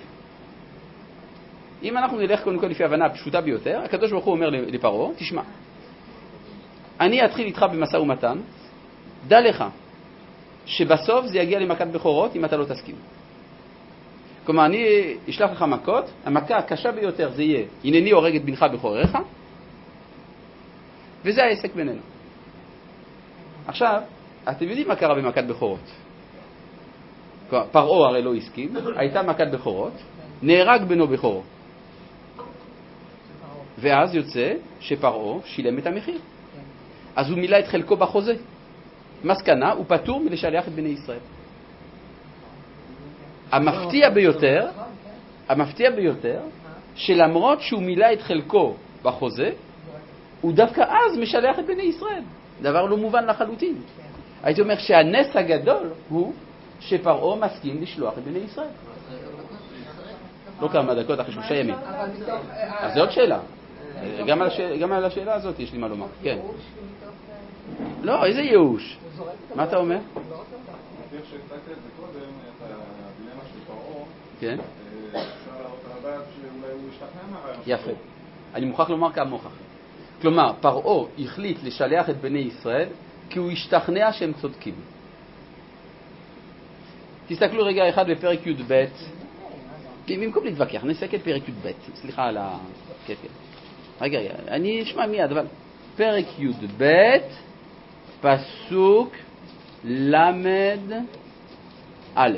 אם אנחנו נלך קודם כל לפי הבנה הפשוטה ביותר, הקדוש ברוך הוא אומר לפרעה, תשמע, אני אתחיל איתך במשא ומתן, דע לך שבסוף זה יגיע למכת בכורות אם אתה לא תסכים. כלומר, אני אשלח לך מכות, המכה הקשה ביותר זה יהיה, הנני הורג את בנך בכורך, וזה העסק בינינו. עכשיו, אתם יודעים מה קרה במכת בכורות? פרעה הרי לא הסכים, הייתה מכת בכורות, נהרג בנו בכורו. ואז יוצא שפרעה שילם את המחיר. אז הוא מילא את חלקו בחוזה. מסקנה, הוא פטור מלשלח את בני ישראל. המפתיע ביותר, שלמרות שהוא מילא את חלקו בחוזה, הוא דווקא אז משלח את בני ישראל. דבר לא מובן לחלוטין. הייתי אומר שהנס הגדול הוא שפרעה מסכים לשלוח את בני ישראל. לא כמה דקות אחרי 3 ימים. אז זו עוד שאלה. גם על השאלה הזאת יש לי מה לומר. כן. לא, איזה ייאוש? מה אתה אומר? איך שהצגת את זה קודם, את הדילמה של פרעה, כן. אפשר להראות על הדעת שאולי הוא ישתכנע מהרעיון. יפה. אני מוכרח לומר כמוך. כלומר, פרעה החליט לשלח את בני ישראל כי הוא השתכנע שהם צודקים. תסתכלו רגע אחד בפרק י"ב. במקום להתווכח, נסתכל פרק י"ב. סליחה על ה... כן. רגע, אני אשמע מיד, אבל פרק י"ב, פסוק למד א'.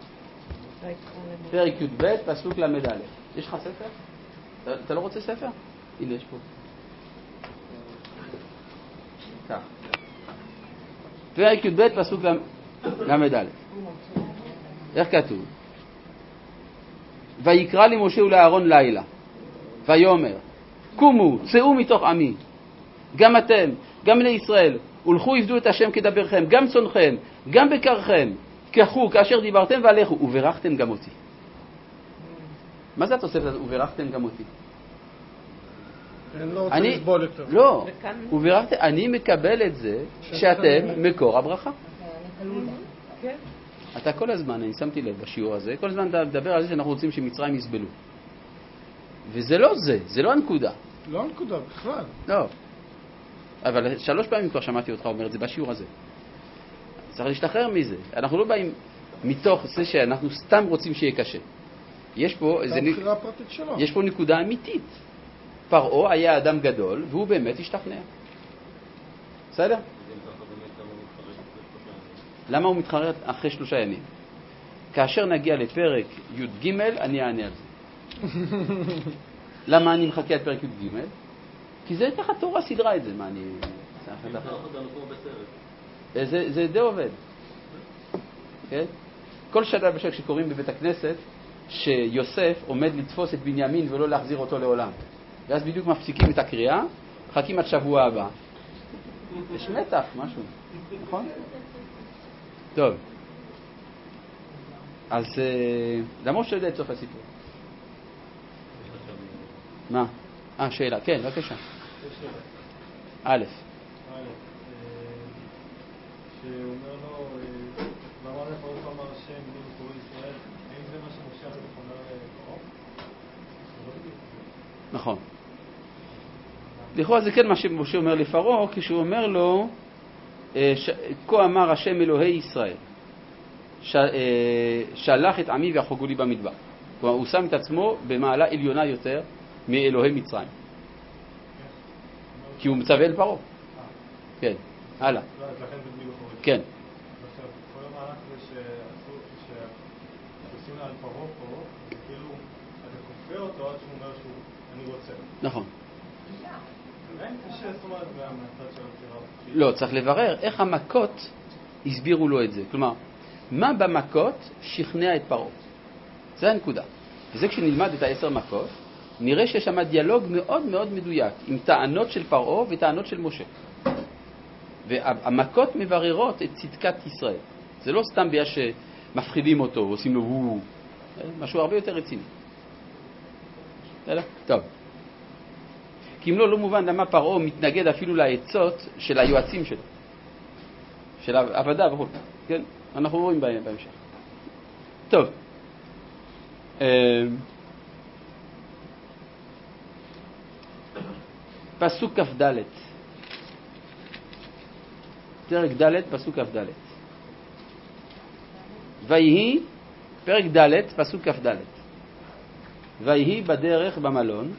פרק י"ב, פסוק למד א'. יש לך ספר? אתה לא רוצה ספר? הנה, יש פה. כך. פרק י"ב, פסוק למד א'. איך כתוב? ויקרא למשה ולאהרון לילה, ויאמר, קומו, צאו מתוך עמי, גם אתם, גם בני ישראל, הולכו עבדו את השם כדברכם, גם צונכם, גם בקרכם, כחו כאשר דיברתם והלכו, וברכתם גם אותי. מה זה התוספת הזאת? וברכתם גם אותי. אני לא רוצה לסבול יותר. לא, וברכתם, אני מקבל את זה שאתם מקור הברכה. כן. אתה כל הזמן, אני שמתי לב בשיעור הזה, כל הזמן אתה מדבר על זה שאנחנו רוצים שמצרים יסבלו. וזה לא זה, זה לא הנקודה. לא הנקודה, בכלל. לא. אבל 3 פעמים כבר שמעתי אותך אומר את זה בשיעור הזה. צריך להשתחרר מזה. אנחנו לא באים מתוך זה שאנחנו סתם רוצים שיהיה קשה. יש פה, יש פה נקודה אמיתית. פרעה היה אדם גדול, והוא באמת השתכנע. בסדר? למה הוא מתחרט אחרי 3 ימים? כאשר נגיע לפרק י"ג, אני אענה על זה. למה אני מחכה על פרק י"ג? כי זה ככה תורה סדרה את זה. מה אני... זה די עובד. כן? כל שנה בשביל שקוראים בבית הכנסת שיוסף עומד לתפוס את בנימין ולא להחזיר אותו לעולם. ואז בדיוק מפסיקים את הקריאה, מחכים עד שבוע הבא. יש מתח, משהו. נכון? טוב. אז למרות שאתה יודע את סוף הסיפור. מה? שאלה. כן, בבקשה. א'. שאומר לו, ואמר לפרעה אמר השם לי וקורא ישראל, האם זה מה שמשה רבנו אומר לפרעה? נכון. לכאורה זה כן מה שמשה אומר לפרעה, כשהוא אומר לו, כה אמר השם אלוהי ישראל, שלח את עמי ויחוגו לי במדבר. כלומר, הוא שם את עצמו במעלה עליונה יותר מאלוהי מצרים. כי הוא מצווה אל פרעה. כן, הלאה. כן. עכשיו, כל המהלך זה שעושים לה על פרעה פה, כאילו, אתה כופה אותו עד שהוא אומר שאני רוצה. נכון. אין קשה, זאת אומרת, מהצד של הבחירה. לא, צריך לברר איך המכות הסבירו לו את זה. כלומר, מה במכות שכנע את פרעה? זה הנקודה. וזה כשנלמד את 10 מכות, נראה שיש שם דיאלוג מאוד מאוד מדויק, עם טענות של פרעה וטענות של משה. והמכות מבררות את צדקת ישראל. זה לא סתם בגלל שמפחידים אותו, עושים לו וואו. משהו הרבה יותר רציני. טוב. כי אם לא מובן למה פרעה מתנגד אפילו לעצות של היועצים שלו. של העבדה וכו'. כן? אנחנו רואים בהמשך. טוב. פסוק כ"ד. פרק ד' פסוק כ"ד. ויהי, פרק ד' פסוק כ"ד. ויהי בדרך במלון,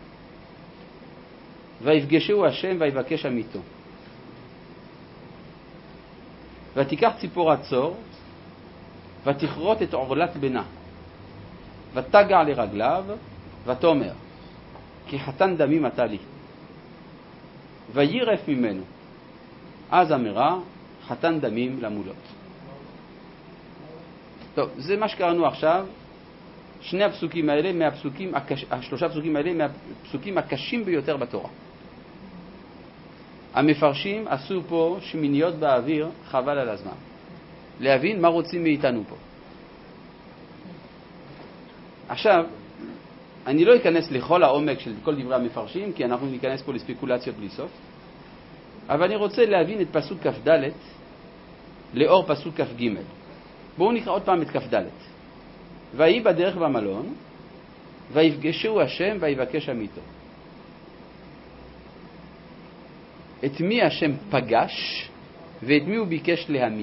ויפגשהו השם ויבקש עמיתו. ותיקח ציפור הצור, ותכרות את עורלת בנה, ותגע לרגליו, ותאמר, כי חתן דמים אתה לי. וירף ממנו. אז אמרה, חתן דמים למולות. טוב, זה מה שקראנו עכשיו. שני הפסוקים האלה, שלושה הפסוקים האלה, מהפסוקים הקשים ביותר בתורה. המפרשים עשו פה שמיניות באוויר, חבל על הזמן. להבין מה רוצים מאיתנו פה. עכשיו, אני לא אכנס לכל העומק של כל דברי המפרשים, כי אנחנו ניכנס פה לספקולציות בלי סוף. אבל אני רוצה להבין את פסוק כ"ד לאור פסוק כ"ג. בואו נקרא עוד פעם את כ"ד. ויהי בדרך במלון, ויפגשו השם ויבקש עמיתו. את מי השם פגש ואת מי הוא ביקש להמית?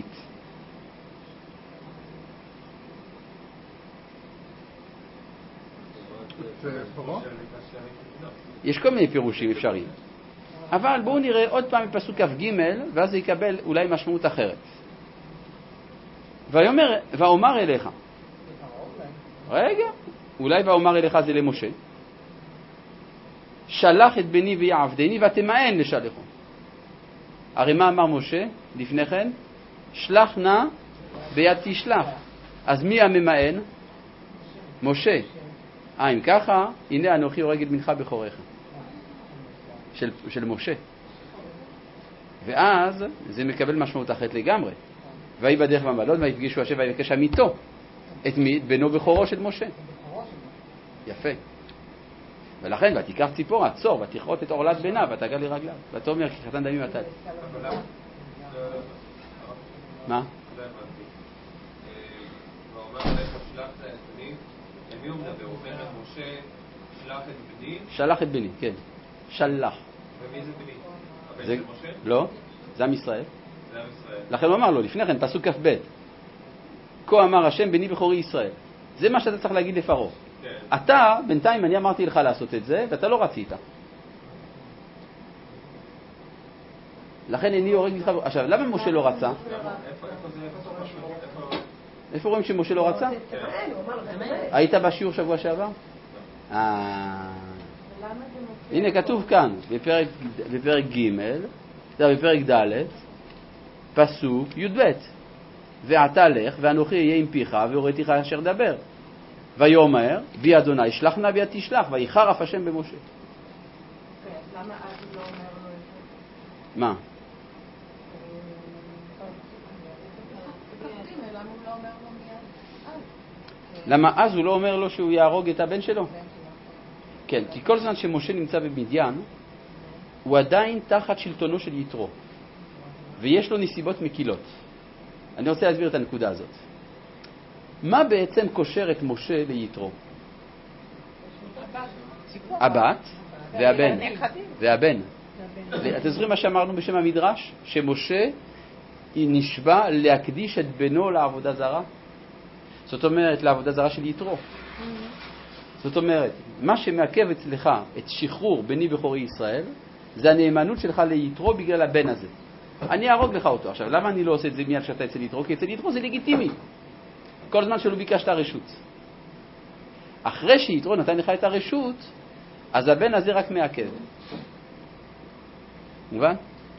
יש כל מיני פירושים אפשריים. אבל בואו נראה עוד פעם בפסוק כ"ג, ואז זה יקבל אולי משמעות אחרת. ואומר אליך. רגע, אולי ואומר אליך זה למשה. שלח את בני ויעבדני ותמאן לשלחו. הרי מה אמר משה לפני כן? שלח נא ביד תשלח. אז מי הממאן? משה. אם ככה, הנה אנוכי הורג את בנך בכורך. של משה. ואז זה מקבל משמעות אחרת לגמרי. ויהי בדרך במלון ויפגשו השם ויבקש עמיתו. את מי? את בנו בכורו של משה. יפה. ולכן ותיקח ציפור עצור ותכרות את עורלת בנה ותגע לרגליו ותאמר כי חתן דמים אתה. מה? ואומר לך שלח את בני, למי הוא מדבר? הוא אומר למשה שלח את בני? שלח את בני, כן. שלח. ומי זה בני? הבן זה... של משה? לא, זה עם ישראל. זה עם ישראל. לכן הוא אמר לו לפני כן, פסוק כ"ב. כה אמר השם בני בכורי ישראל. זה מה שאתה צריך להגיד לפרעה. כן. אתה, בינתיים אני אמרתי לך לעשות את זה, ואתה לא רצית. לכן איני הורג בנך. עכשיו, למה משה לא רצה? איפה רואים שמשה לא רצה? היית בשיעור שבוע שעבר? הנה כתוב כאן, בפרק ג', בפרק ד', פסוק י"ב. ועתה לך, ואנוכי אהיה עם פיך, והוריתיך אשר דבר. ויאמר, בי אדוני, שלח נא ביד תשלח, ויחר אף השם במשה. למה אז הוא לא אומר לו את זה? מה? למה אז הוא לא אומר לו שהוא יהרוג את הבן שלו? כן, כי כל זמן שמשה נמצא במדיין, הוא עדיין תחת שלטונו של יתרו. ויש לו נסיבות מקילות. אני רוצה להסביר את הנקודה הזאת. מה בעצם קושר את משה ליתרו? הבת והבן. והבן. אתם זוכרים מה שאמרנו בשם המדרש? שמשה נשבע להקדיש את בנו לעבודה זרה? זאת אומרת, לעבודה זרה של יתרו. זאת אומרת, מה שמעכב אצלך את שחרור בני בכורי ישראל, זה הנאמנות שלך ליתרו בגלל הבן הזה. אני אהרוג לך אותו. עכשיו, למה אני לא עושה את זה מיד שאתה אצל יתרו? כי אצל יתרו זה לגיטימי. כל זמן שלא ביקשת הרשות. אחרי שיתרו נתן לך את הרשות, אז הבן הזה רק מעכב. מובן?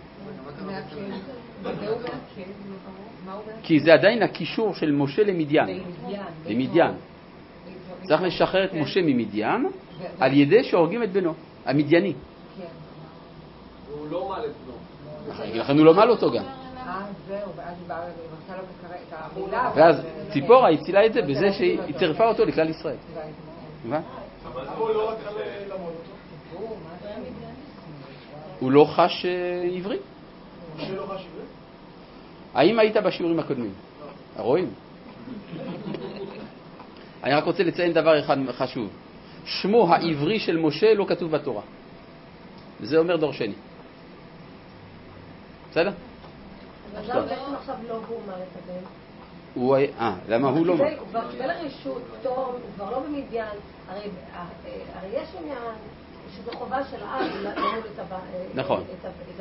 כי זה עדיין הקישור של משה למדיין. למדיין. צריך לשחרר את משה ממדיין על ידי שהורגים את בנו, המדייני. והוא לא מעל את בנו. לכן הוא לא מעל אותו גם. זהו, ואז הוא בא ורצה לו את המילה. ואז ציפורה הצילה את זה בזה שהיא צירפה אותו לכלל ישראל. מה? הוא לא רצה למות אותו. הוא לא חש עברי. משה לא חש עברי? האם היית בשיעורים הקודמים? רואים? אני רק רוצה לציין דבר אחד חשוב. שמו העברי של משה לא כתוב בתורה. זה אומר דורשני. בסדר? אז למה בעצם עכשיו לא הוא מה לקדם? למה הוא לא מה? הוא כבר קיבל רשות, פתאום, הוא כבר לא במדיין. הרי יש עניין שזו חובה של האב למול את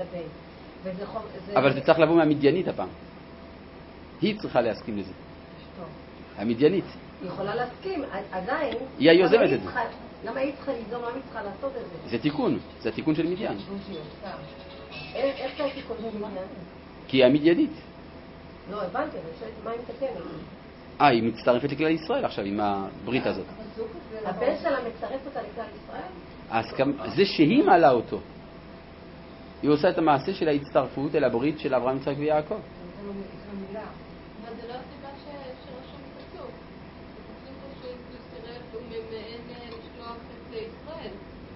הבן. אבל זה צריך לבוא מהמדיינית הפעם. היא צריכה להסכים לזה. המדיינית. היא יכולה להסכים, עדיין... היא היוזמת את זה. למה היא צריכה ליזום, למה היא צריכה לעשות את זה? זה תיקון, זה התיקון של מדיין. איך זה התיקון של מדיין? כי היא המדיינית. לא, הבנתי, אבל שואלת מה היא מתקנת? היא מצטרפת לכלל ישראל עכשיו עם הברית הזאת. הבן שלה מצטרף אותה לכלל ישראל? זה שהיא מעלה אותו. היא עושה את המעשה של ההצטרפות אל הברית של אברהם, יצחק ויעקב. אבל זה לא הסיבה שרשום פסוק. פסוק פשוט להצטרף וממאן לשלוח את ישראל.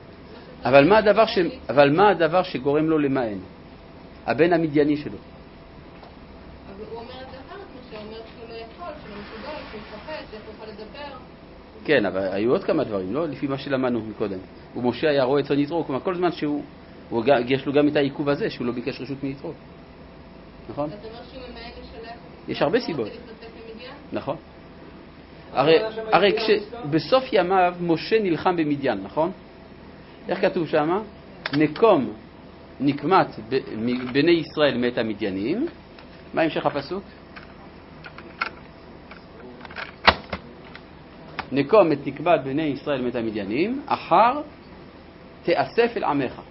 אבל מה הדבר שגורם לו למאן? הבן המדייני שלו. אבל הוא אומר את זה אחרת, מה שאומר שהוא לא יכול, שהוא לא מסוגל, שהוא מפחד, שהוא יכול לדבר. כן, אבל היו עוד כמה דברים, לא? לפי מה שלמדנו מקודם. ומשה היה רואה צאן יתרו, כלומר כל זמן יש לו גם את העיכוב הזה, שהוא לא ביקש רשות מיתרו. נכון? אתה אומר שהוא ממאן לשלח... יש הרבה סיבות. נכון. הרי בסוף ימיו משה נלחם במדיין, נכון? איך כתוב שמה? נקום נקמת בני ישראל מת המדיינים. מה המשך הפסוק? נקום את נקמת בני ישראל מת המדיינים, אחר תאסף אל עמך.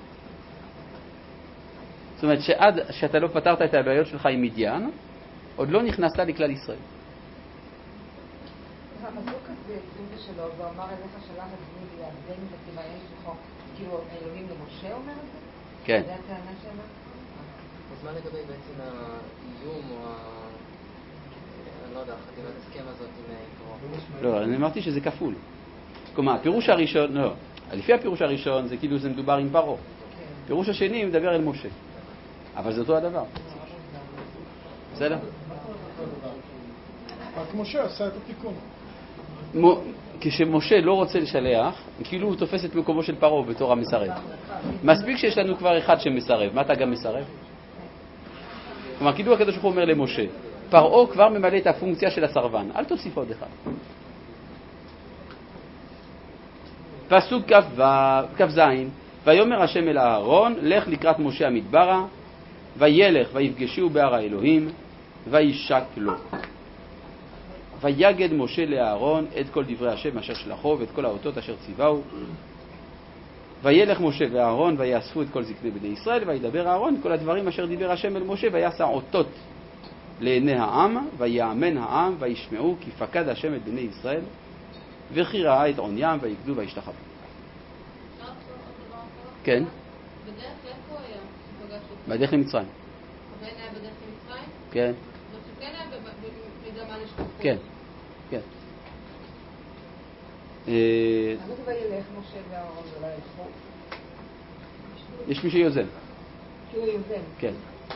זאת אומרת שעד שאתה לא פתרת את הבעיות שלך עם מדיין, עוד לא נכנסת לכלל ישראל. הפסוק הזה, זה שלו, והוא אמר אליך שלח את בני ויעבדני ותימאן שלך, כאילו אלוהים למשה אומר את זה? כן. זה הטענה שלה? אז מה לגבי בעצם האיום או אני לא יודע, חתימת הסכם הזאת עם לא, אני אמרתי שזה כפול. כלומר, הפירוש הראשון, לא, לפי הפירוש הראשון זה כאילו זה מדובר עם פרעה. הפירוש השני מדבר אל משה. אבל זה אותו הדבר. בסדר? רק משה עשה את התיקון. כשמשה לא רוצה לשלח, כאילו הוא תופס את מקומו של פרעה בתור המסרב. מספיק שיש לנו כבר אחד שמסרב, מה אתה גם מסרב? כלומר, כאילו הקדוש ברוך הוא אומר למשה, פרעה כבר ממלא את הפונקציה של הסרבן, אל תוסיף עוד אחד. פסוק כ"ז, ויאמר השם אל אהרון, לך לקראת משה המדברה, וילך ויפגשו בהר האלוהים, וישק לו. ויגד משה לאהרון את כל דברי השם אשר שלחו ואת כל האותות אשר ציווהו. וילך משה ואהרון ויאספו את כל זקני בני ישראל, וידבר אהרון כל הדברים אשר דיבר השם אל משה, ויעשה אותות לעיני העם, ויאמן העם, וישמעו כי פקד השם את בני ישראל, וכי ראה את עוניים, ויקדו וישתחוו. כן? בדרך לאיפה הוא היה? בדרך למצרים. הבן היה בדרך למצרים? כן. זאת שכן היה במגמה לשתחוות. כן, כן. אז וילך משה ואהרון ולא ילכו? יש מי שיוזם. שהוא יוזם. כן.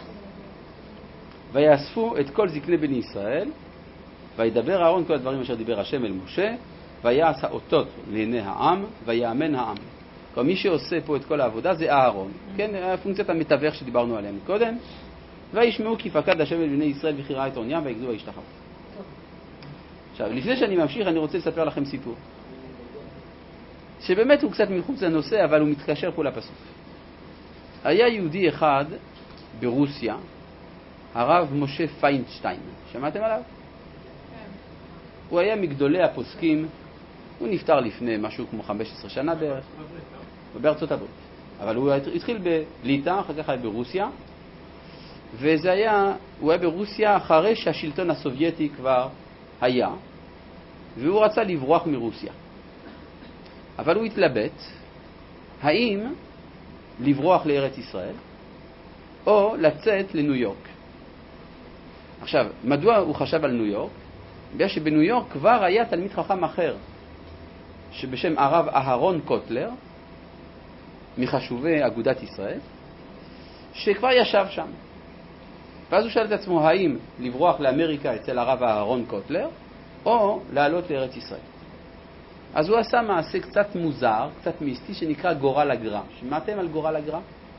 ויאספו את כל זקני בני ישראל, וידבר אהרון כל הדברים אשר דיבר השם אל משה, ויעש אותות לעיני העם, ויאמן העם. כלומר, מי שעושה פה את כל העבודה זה אהרון. כן, פונקציית המתווך שדיברנו עליהם קודם. וישמעו כי פקד השם אל בני ישראל וכי ראה את עוניים, ויקדו וישתחוו. עכשיו, לפני שאני ממשיך, אני רוצה לספר לכם סיפור. שבאמת הוא קצת מחוץ לנושא, אבל הוא מתקשר פה לפסוק. היה יהודי אחד ברוסיה, הרב משה פיינשטיין. שמעתם עליו? הוא היה מגדולי הפוסקים, הוא נפטר לפני משהו כמו 15 שנה בערך, בארצות הברית. אבל הוא התחיל בליטא, אחר כך היה ברוסיה, וזה היה, הוא היה ברוסיה אחרי שהשלטון הסובייטי כבר היה, והוא רצה לברוח מרוסיה. אבל הוא התלבט, האם לברוח לארץ ישראל, או לצאת לניו יורק. עכשיו, מדוע הוא חשב על ניו יורק? בגלל שבניו יורק כבר היה תלמיד חכם אחר, שבשם הרב אהרון קוטלר, מחשובי אגודת ישראל, שכבר ישב שם. ואז הוא שאל את עצמו, האם לברוח לאמריקה אצל הרב אהרון קוטלר, או לעלות לארץ ישראל. אז הוא עשה מעשה קצת מוזר, קצת מיסטי, שנקרא גורל הגר"א. שמעתם על גורל הגר"א?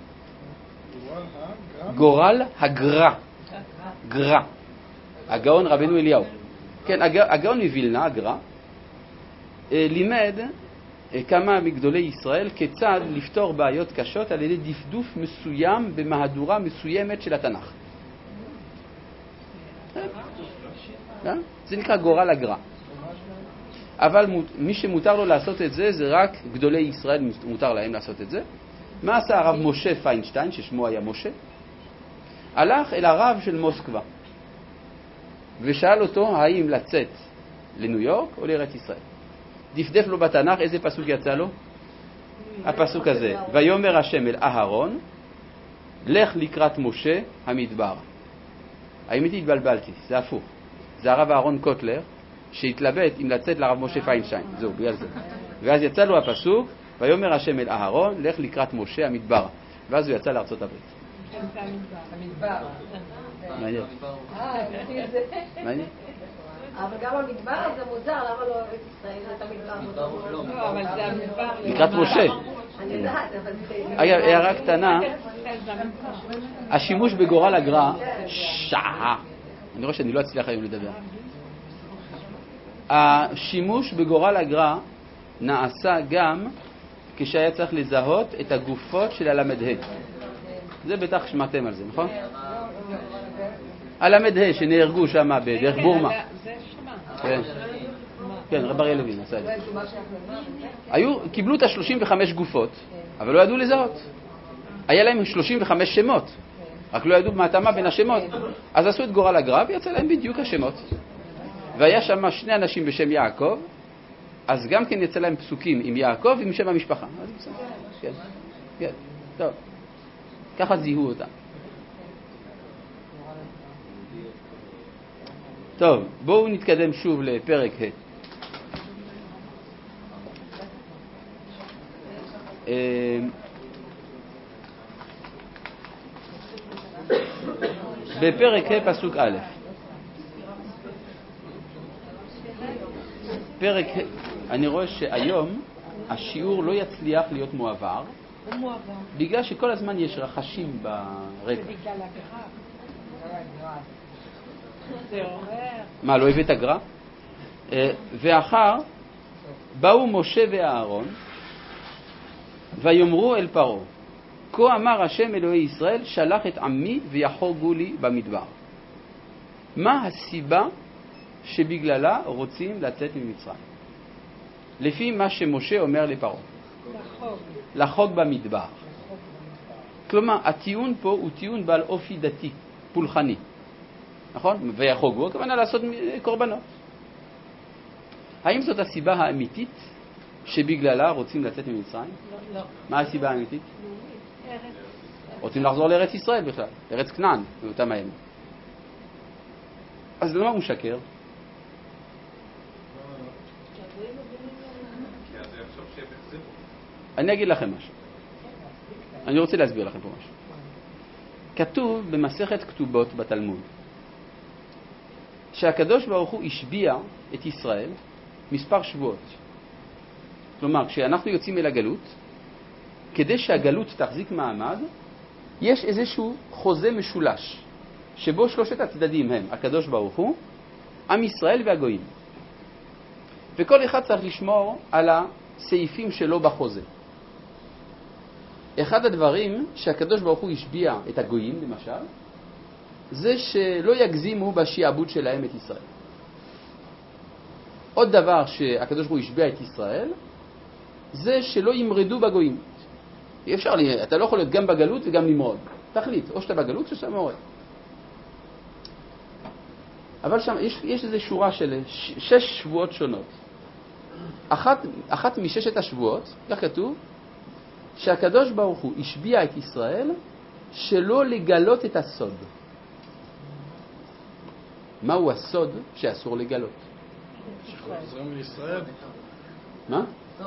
גורל הגר"א. גר"א. הגאון רבנו אליהו. כן, הגאון מווילנה, הגר"א, לימד כמה מגדולי ישראל כיצד לפתור בעיות קשות על ידי דפדוף מסוים במהדורה מסוימת של התנ"ך. זה נקרא גורל הגר"א. אבל מי שמותר לו לעשות את זה, זה רק גדולי ישראל מותר להם לעשות את זה. מה עשה הרב משה פיינשטיין, ששמו היה משה? הלך אל הרב של מוסקבה ושאל אותו האם לצאת לניו יורק או לארץ ישראל. דפדף לו בתנ"ך, איזה פסוק יצא לו? הפסוק הזה, ויאמר השם אל אהרון, לך לקראת משה המדבר. האמת התבלבלתי, זה הפוך. זה הרב אהרון קוטלר שהתלבט אם לצאת לרב משה פיינשטיין, זהו, בגלל זה. ואז יצא לו הפסוק, ויאמר השם אל אהרון, לך לקראת משה המדבר. ואז הוא יצא לארצות הברית. המדבר. מעניין. מעניין. אבל גם המדבר זה מוזר, למה לא ארץ ישראל? זה המדבר. לא, אבל זה המדבר. לקראת משה. אני יודעת, אבל זה... אגב, הערה קטנה, השימוש בגורל הגר"א, שעה. אני רואה שאני לא אצליח היום לדבר. השימוש בגורל הגר"א נעשה גם כשהיה צריך לזהות את הגופות של הלמ"ה. זה בטח שמעתם על זה, נכון? הלמ"ה שנהרגו שם בדרך בורמה. כן, רב אריה לוין עשה את זה. קיבלו את 35 גופות, אבל לא ידעו לזהות. היה להם 35 שמות, רק לא ידעו מה התאמה בין השמות. אז עשו את גורל הגר"א ויצא להם בדיוק השמות. והיה שם 2 אנשים בשם יעקב, אז גם כן יצא להם פסוקים עם יעקב ועם שם המשפחה. אז בסדר, כן, כן, טוב. ככה זיהו אותם. טוב, בואו נתקדם שוב לפרק ה'. בפרק ה' פסוק א'. פרק ה', אני רואה שהיום השיעור לא יצליח להיות מועבר, בגלל שכל הזמן יש רחשים ברקע. מה, לא הבאת גר"א? ואחר באו משה ואהרון ויאמרו אל פרעה, כה אמר השם אלוהי ישראל, שלח את עמי ויחוגו לי במדבר. מה הסיבה שבגללה רוצים לצאת ממצרים? לפי מה שמשה אומר לפרעה, לחוג במדבר. כלומר, הטיעון פה הוא טיעון בעל אופי דתי, פולחני. נכון? ויחוגו, הכוונה לעשות קורבנות. האם זאת הסיבה האמיתית שבגללה רוצים לצאת ממצרים? לא. מה הסיבה האמיתית? רוצים לחזור לארץ ישראל בכלל, לארץ כנען, באותם הימים. אז למה הוא משקר? אני אגיד לכם משהו. אני רוצה להסביר לכם פה משהו. כתוב במסכת כתובות בתלמוד שהקדוש ברוך הוא השביע את ישראל מספר שבועות. כלומר, כשאנחנו יוצאים אל הגלות, כדי שהגלות תחזיק מעמד, יש איזשהו חוזה משולש, שבו 3 הצדדים הם הקדוש ברוך הוא, עם ישראל והגויים. וכל אחד צריך לשמור על הסעיפים שלו בחוזה. אחד הדברים שהקדוש ברוך הוא השביע את הגויים, למשל, זה שלא יגזימו בשיעבוד שלהם את ישראל. עוד דבר שהקדוש ברוך הוא השביע את ישראל, זה שלא ימרדו בגויים. אפשר, אתה לא יכול להיות גם בגלות וגם למרוד. תחליט, או שאתה בגלות או שאתה מורד. אבל שם יש איזו שורה של 6 שבועות שונות. אחת מ6 השבועות, כך כתוב, שהקדוש ברוך הוא השביע את ישראל שלא לגלות את הסוד. מהו הסוד שאסור לגלות? שחוזרים לישראל. מה?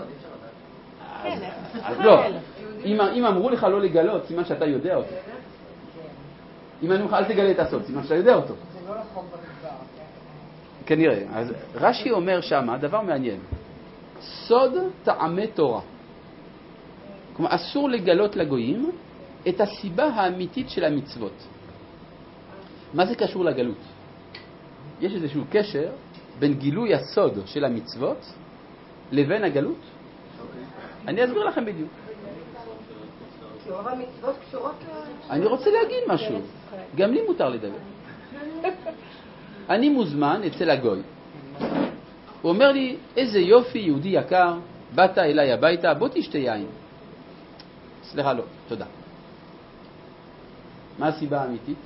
לא, אם אמרו לך לא לגלות, סימן שאתה יודע אותו. אם אמרו לך אל תגלה את הסוד, סימן שאתה יודע אותו. זה לא לחוק במדבר. כנראה. אז רש"י אומר שמה דבר מעניין. סוד טעמי תורה. כלומר, אסור לגלות לגויים את הסיבה האמיתית של המצוות. מה זה קשור לגלות? יש איזשהו קשר בין גילוי הסוד של המצוות לבין הגלות? אני אסביר לכם בדיוק. כי רוב המצוות קשורות אני רוצה להגיד משהו. גם לי מותר לדבר. אני מוזמן אצל הגוי. הוא אומר לי, איזה יופי, יהודי יקר, באת אליי הביתה, בוא תשתה יין. סליחה, לא, תודה. מה הסיבה האמיתית?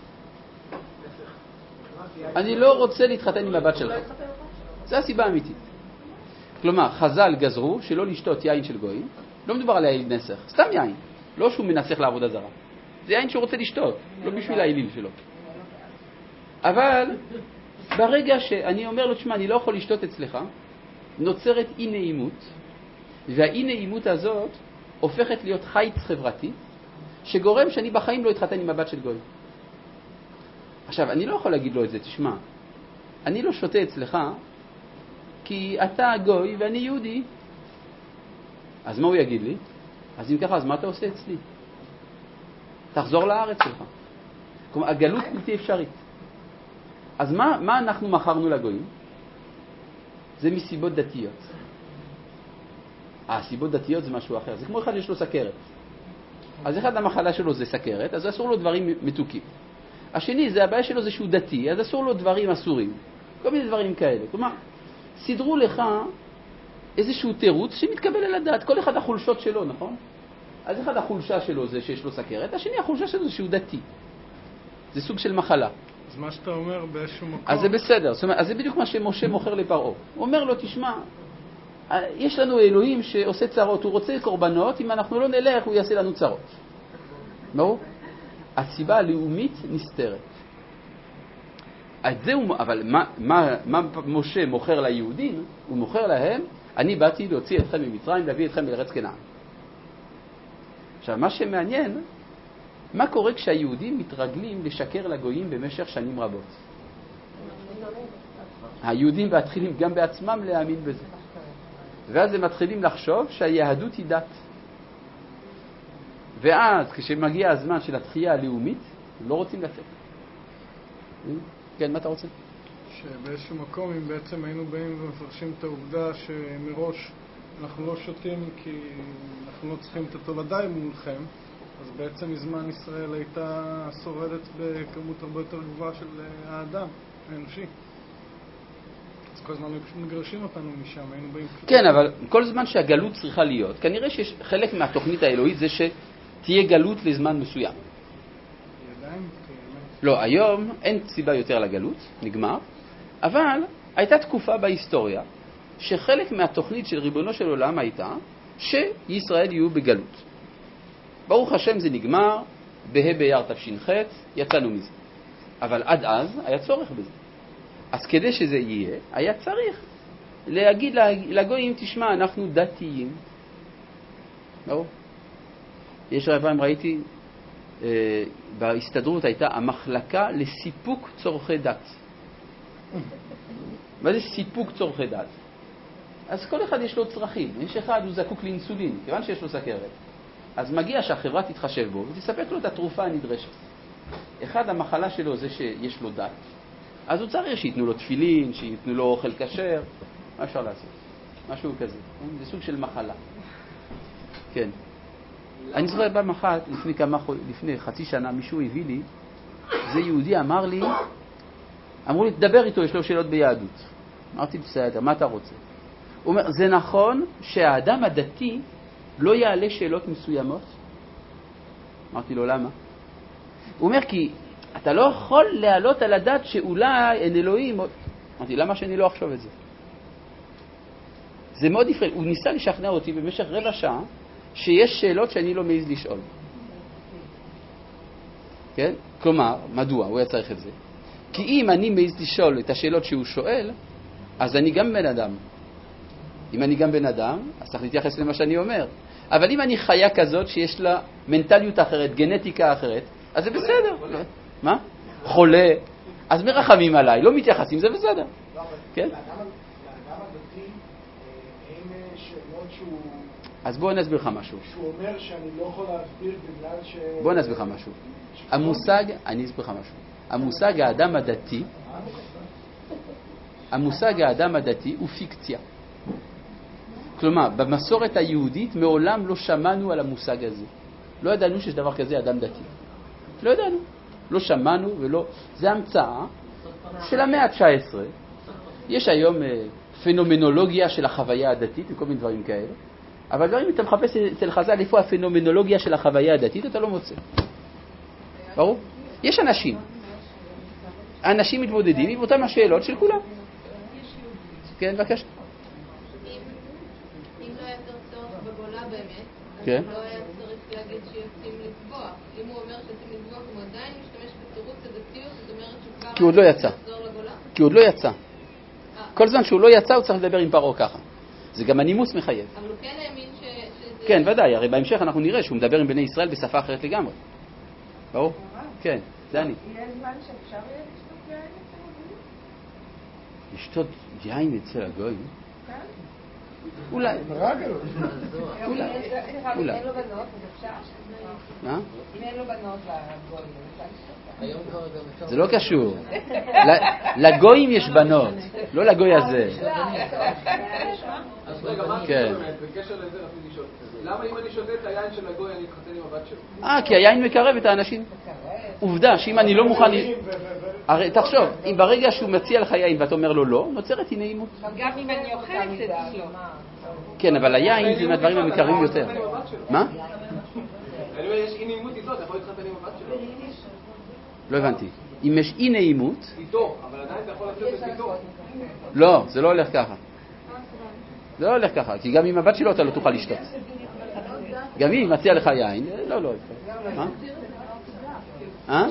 אני לא רוצה להתחתן עם הבת שלך. זה הסיבה האמיתית. כלומר, חז"ל גזרו שלא לשתות יין של גויים, לא מדובר על יין נסך, סתם יין. לא שהוא מנסח לעבודה זרה. זה יין שהוא רוצה לשתות, לא בשביל האליל שלו. אבל ברגע שאני אומר לו, תשמע, אני לא יכול לשתות אצלך, נוצרת אי נעימות, והאי נעימות הזאת הופכת להיות חיץ חברתי, שגורם שאני בחיים לא אתחתן עם הבת של גוי. עכשיו, אני לא יכול להגיד לו את זה, תשמע, אני לא שותה אצלך, כי אתה גוי ואני יהודי. אז מה הוא יגיד לי? אז אם ככה, אז מה אתה עושה אצלי? תחזור לארץ שלך. כלומר, הגלות בלתי אפשרית. אז מה אנחנו מכרנו לגויים? זה מסיבות דתיות. סיבות דתיות זה משהו אחר. זה כמו אחד יש לו סכרת. אז אחד המחלה שלו זה סכרת, אז אסור לו דברים מתוקים. השני, זה הבעיה שלו זה שהוא דתי, אז אסור לו דברים אסורים. כל מיני דברים כאלה. כלומר, סידרו לך איזשהו תירוץ שמתקבל על הדעת. כל אחד החולשות שלו, נכון? אז אחד החולשה שלו זה שיש לו סכרת, השני החולשה שלו זה שהוא דתי. זה סוג של מחלה. אז מה שאתה אומר באיזשהו מקום... אז זה בסדר. זאת אומרת, אז זה בדיוק מה שמשה מוכר לפרעה. הוא אומר לו, תשמע, יש לנו אלוהים שעושה צרות, הוא רוצה קורבנות, אם אנחנו לא נלך הוא יעשה לנו צרות. ברור? הסיבה הלאומית נסתרת. אבל מה משה מוכר ליהודים? הוא מוכר להם, אני באתי להוציא אתכם ממצרים, להביא אתכם לארץ כנען. עכשיו, מה שמעניין, מה קורה כשהיהודים מתרגלים לשקר לגויים במשך שנים רבות? היהודים מתחילים גם בעצמם להאמין בזה. ואז הם מתחילים לחשוב שהיהדות היא דת. ואז כשמגיע הזמן של התחייה הלאומית, הם לא רוצים לצאת. כן, מה אתה רוצה? שבאיזשהו מקום, אם בעצם היינו באים ומפרשים את העובדה שמראש אנחנו לא שותים כי אנחנו לא צריכים את התולדה מולכם, אז בעצם מזמן ישראל הייתה שורדת בכמות הרבה יותר גבוהה של האדם האנושי. אז כל הזמן פשוט מגרשים אותנו משם, היינו באים... כן, אבל כל זמן שהגלות צריכה להיות, כנראה שחלק מהתוכנית האלוהית זה שתהיה גלות לזמן מסוים. לא, היום אין סיבה יותר לגלות, נגמר, אבל הייתה תקופה בהיסטוריה שחלק מהתוכנית של ריבונו של עולם הייתה שישראל יהיו בגלות. ברוך השם זה נגמר, בה' באייר תש"ח, יצאנו מזה. אבל עד אז היה צורך בזה. אז כדי שזה יהיה, היה צריך להגיד לגויים, תשמע, אנחנו דתיים. לא? יש רביים, ראיתי, בהסתדרות הייתה המחלקה לסיפוק צורכי דת. מה זה סיפוק צורכי דת? אז כל אחד יש לו צרכים. יש אחד, הוא זקוק לאינסולין, כיוון שיש לו סכרת. אז מגיע שהחברה תתחשב בו ותספק לו את התרופה הנדרשת. אחד, המחלה שלו זה שיש לו דת. אז הוא צריך שיתנו לו תפילין, שיתנו לו אוכל כשר. מה אפשר לעשות? משהו כזה. זה סוג של מחלה. כן. אני זוכר פעם אחת, לפני חצי שנה, מישהו הביא לי, זה יהודי אמר לי, אמרו לי, תדבר איתו, יש לו שאלות ביהדות. אמרתי, בסדר, מה אתה רוצה? הוא אומר, זה נכון שהאדם הדתי לא יעלה שאלות מסוימות? אמרתי לו, למה? הוא אומר, כי אתה לא יכול להעלות על הדעת שאולי אין אלוהים. אמרתי, למה שאני לא אחשוב את זה? זה מאוד יפרד. הוא ניסה לשכנע אותי במשך רבע שעה שיש שאלות שאני לא מעז לשאול. כן? כלומר, מדוע? הוא היה צריך את זה. כי אם אני מעז לשאול את השאלות שהוא שואל, אז אני גם בן אדם. אם אני גם בן אדם, אז צריך להתייחס למה שאני אומר. אבל אם אני חיה כזאת שיש לה מנטליות אחרת, גנטיקה אחרת, אז זה בסדר. מה? חולה. אז מרחמים עליי, לא מתייחסים, זה בסדר. כן? לאדם הדתי אין שאלות שהוא... אז בואו נסביר לך משהו. שהוא אומר שאני לא יכול להסביר בגלל ש... בואו נסביר לך משהו. המושג, אני אסביר לך משהו. המושג האדם הדתי הוא פיקציה. כלומר, במסורת היהודית מעולם לא שמענו על המושג הזה. לא ידענו שיש דבר כזה אדם דתי. לא ידענו. לא שמענו ולא... זה המצאה של המאה ה-19. יש היום פנומנולוגיה של החוויה הדתית וכל מיני דברים כאלה, אבל גם אם אתה מחפש אצל חז"ל איפה הפנומנולוגיה של החוויה הדתית, אתה לא מוצא. ברור? יש אנשים. האנשים מתמודדים עם אותם השאלות של כולם. כן, בבקשה. אם לא היה צורך בגולה באמת, אז כן. לא היה צריך להגיד שיוצאים לטבוח. אם הוא אומר שיוצאים לטבוח, הוא עדיין משתמש בתירוץ הדתיות, זאת אומרת שכבר... כי הוא עוד לא יצא. לגולה? כי הוא עוד לא יצא. כל זמן שהוא לא יצא, הוא צריך לדבר עם פרעה ככה. זה גם הנימוס מחייב. אבל הוא כן האמין שזה... כן, ודאי. הרי בהמשך אנחנו נראה שהוא מדבר עם בני ישראל בשפה אחרת לגמרי. ברור? כן, זה אני. יש זמן שאפשר יהיה לשתות יין אצל הגויים? לשתות יין אצל הגויים? כן. אולי. אולי. אם אין לו בנות, אז אפשר? מה? אם אין לו בנות לגויים, אפשר לשתות? היום כבר גם אפשר... זה לא קשור. לגויים יש בנות, לא לגוי הזה. אז רגע, מה כן. באמת, בקשר לזה רציתי לשאול. למה אם אני שותה את היין של הגוי, אני אתחתן עם הבת שלו? כי היין מקרב את האנשים. עובדה שאם אני לא מוכן... הרי תחשוב, אם ברגע שהוא מציע לך יין ואתה אומר לו לא, נוצרת אי נעימות. גם אם אני אוכלת אצלו. כן, אבל היין זה מהדברים המקרבים יותר. מה? אני אומר, יש אי נעימות איתו, אתה יכול להתחתן עם הבת שלו? לא הבנתי. אם יש אי נעימות... איתו, אבל עדיין אתה יכול לצאת איתו. לא, זה לא הולך ככה. זה לא הולך ככה, כי גם עם הבת שלו אתה לא תוכל לשתות. גם אם מציע לך יין, לא. מה?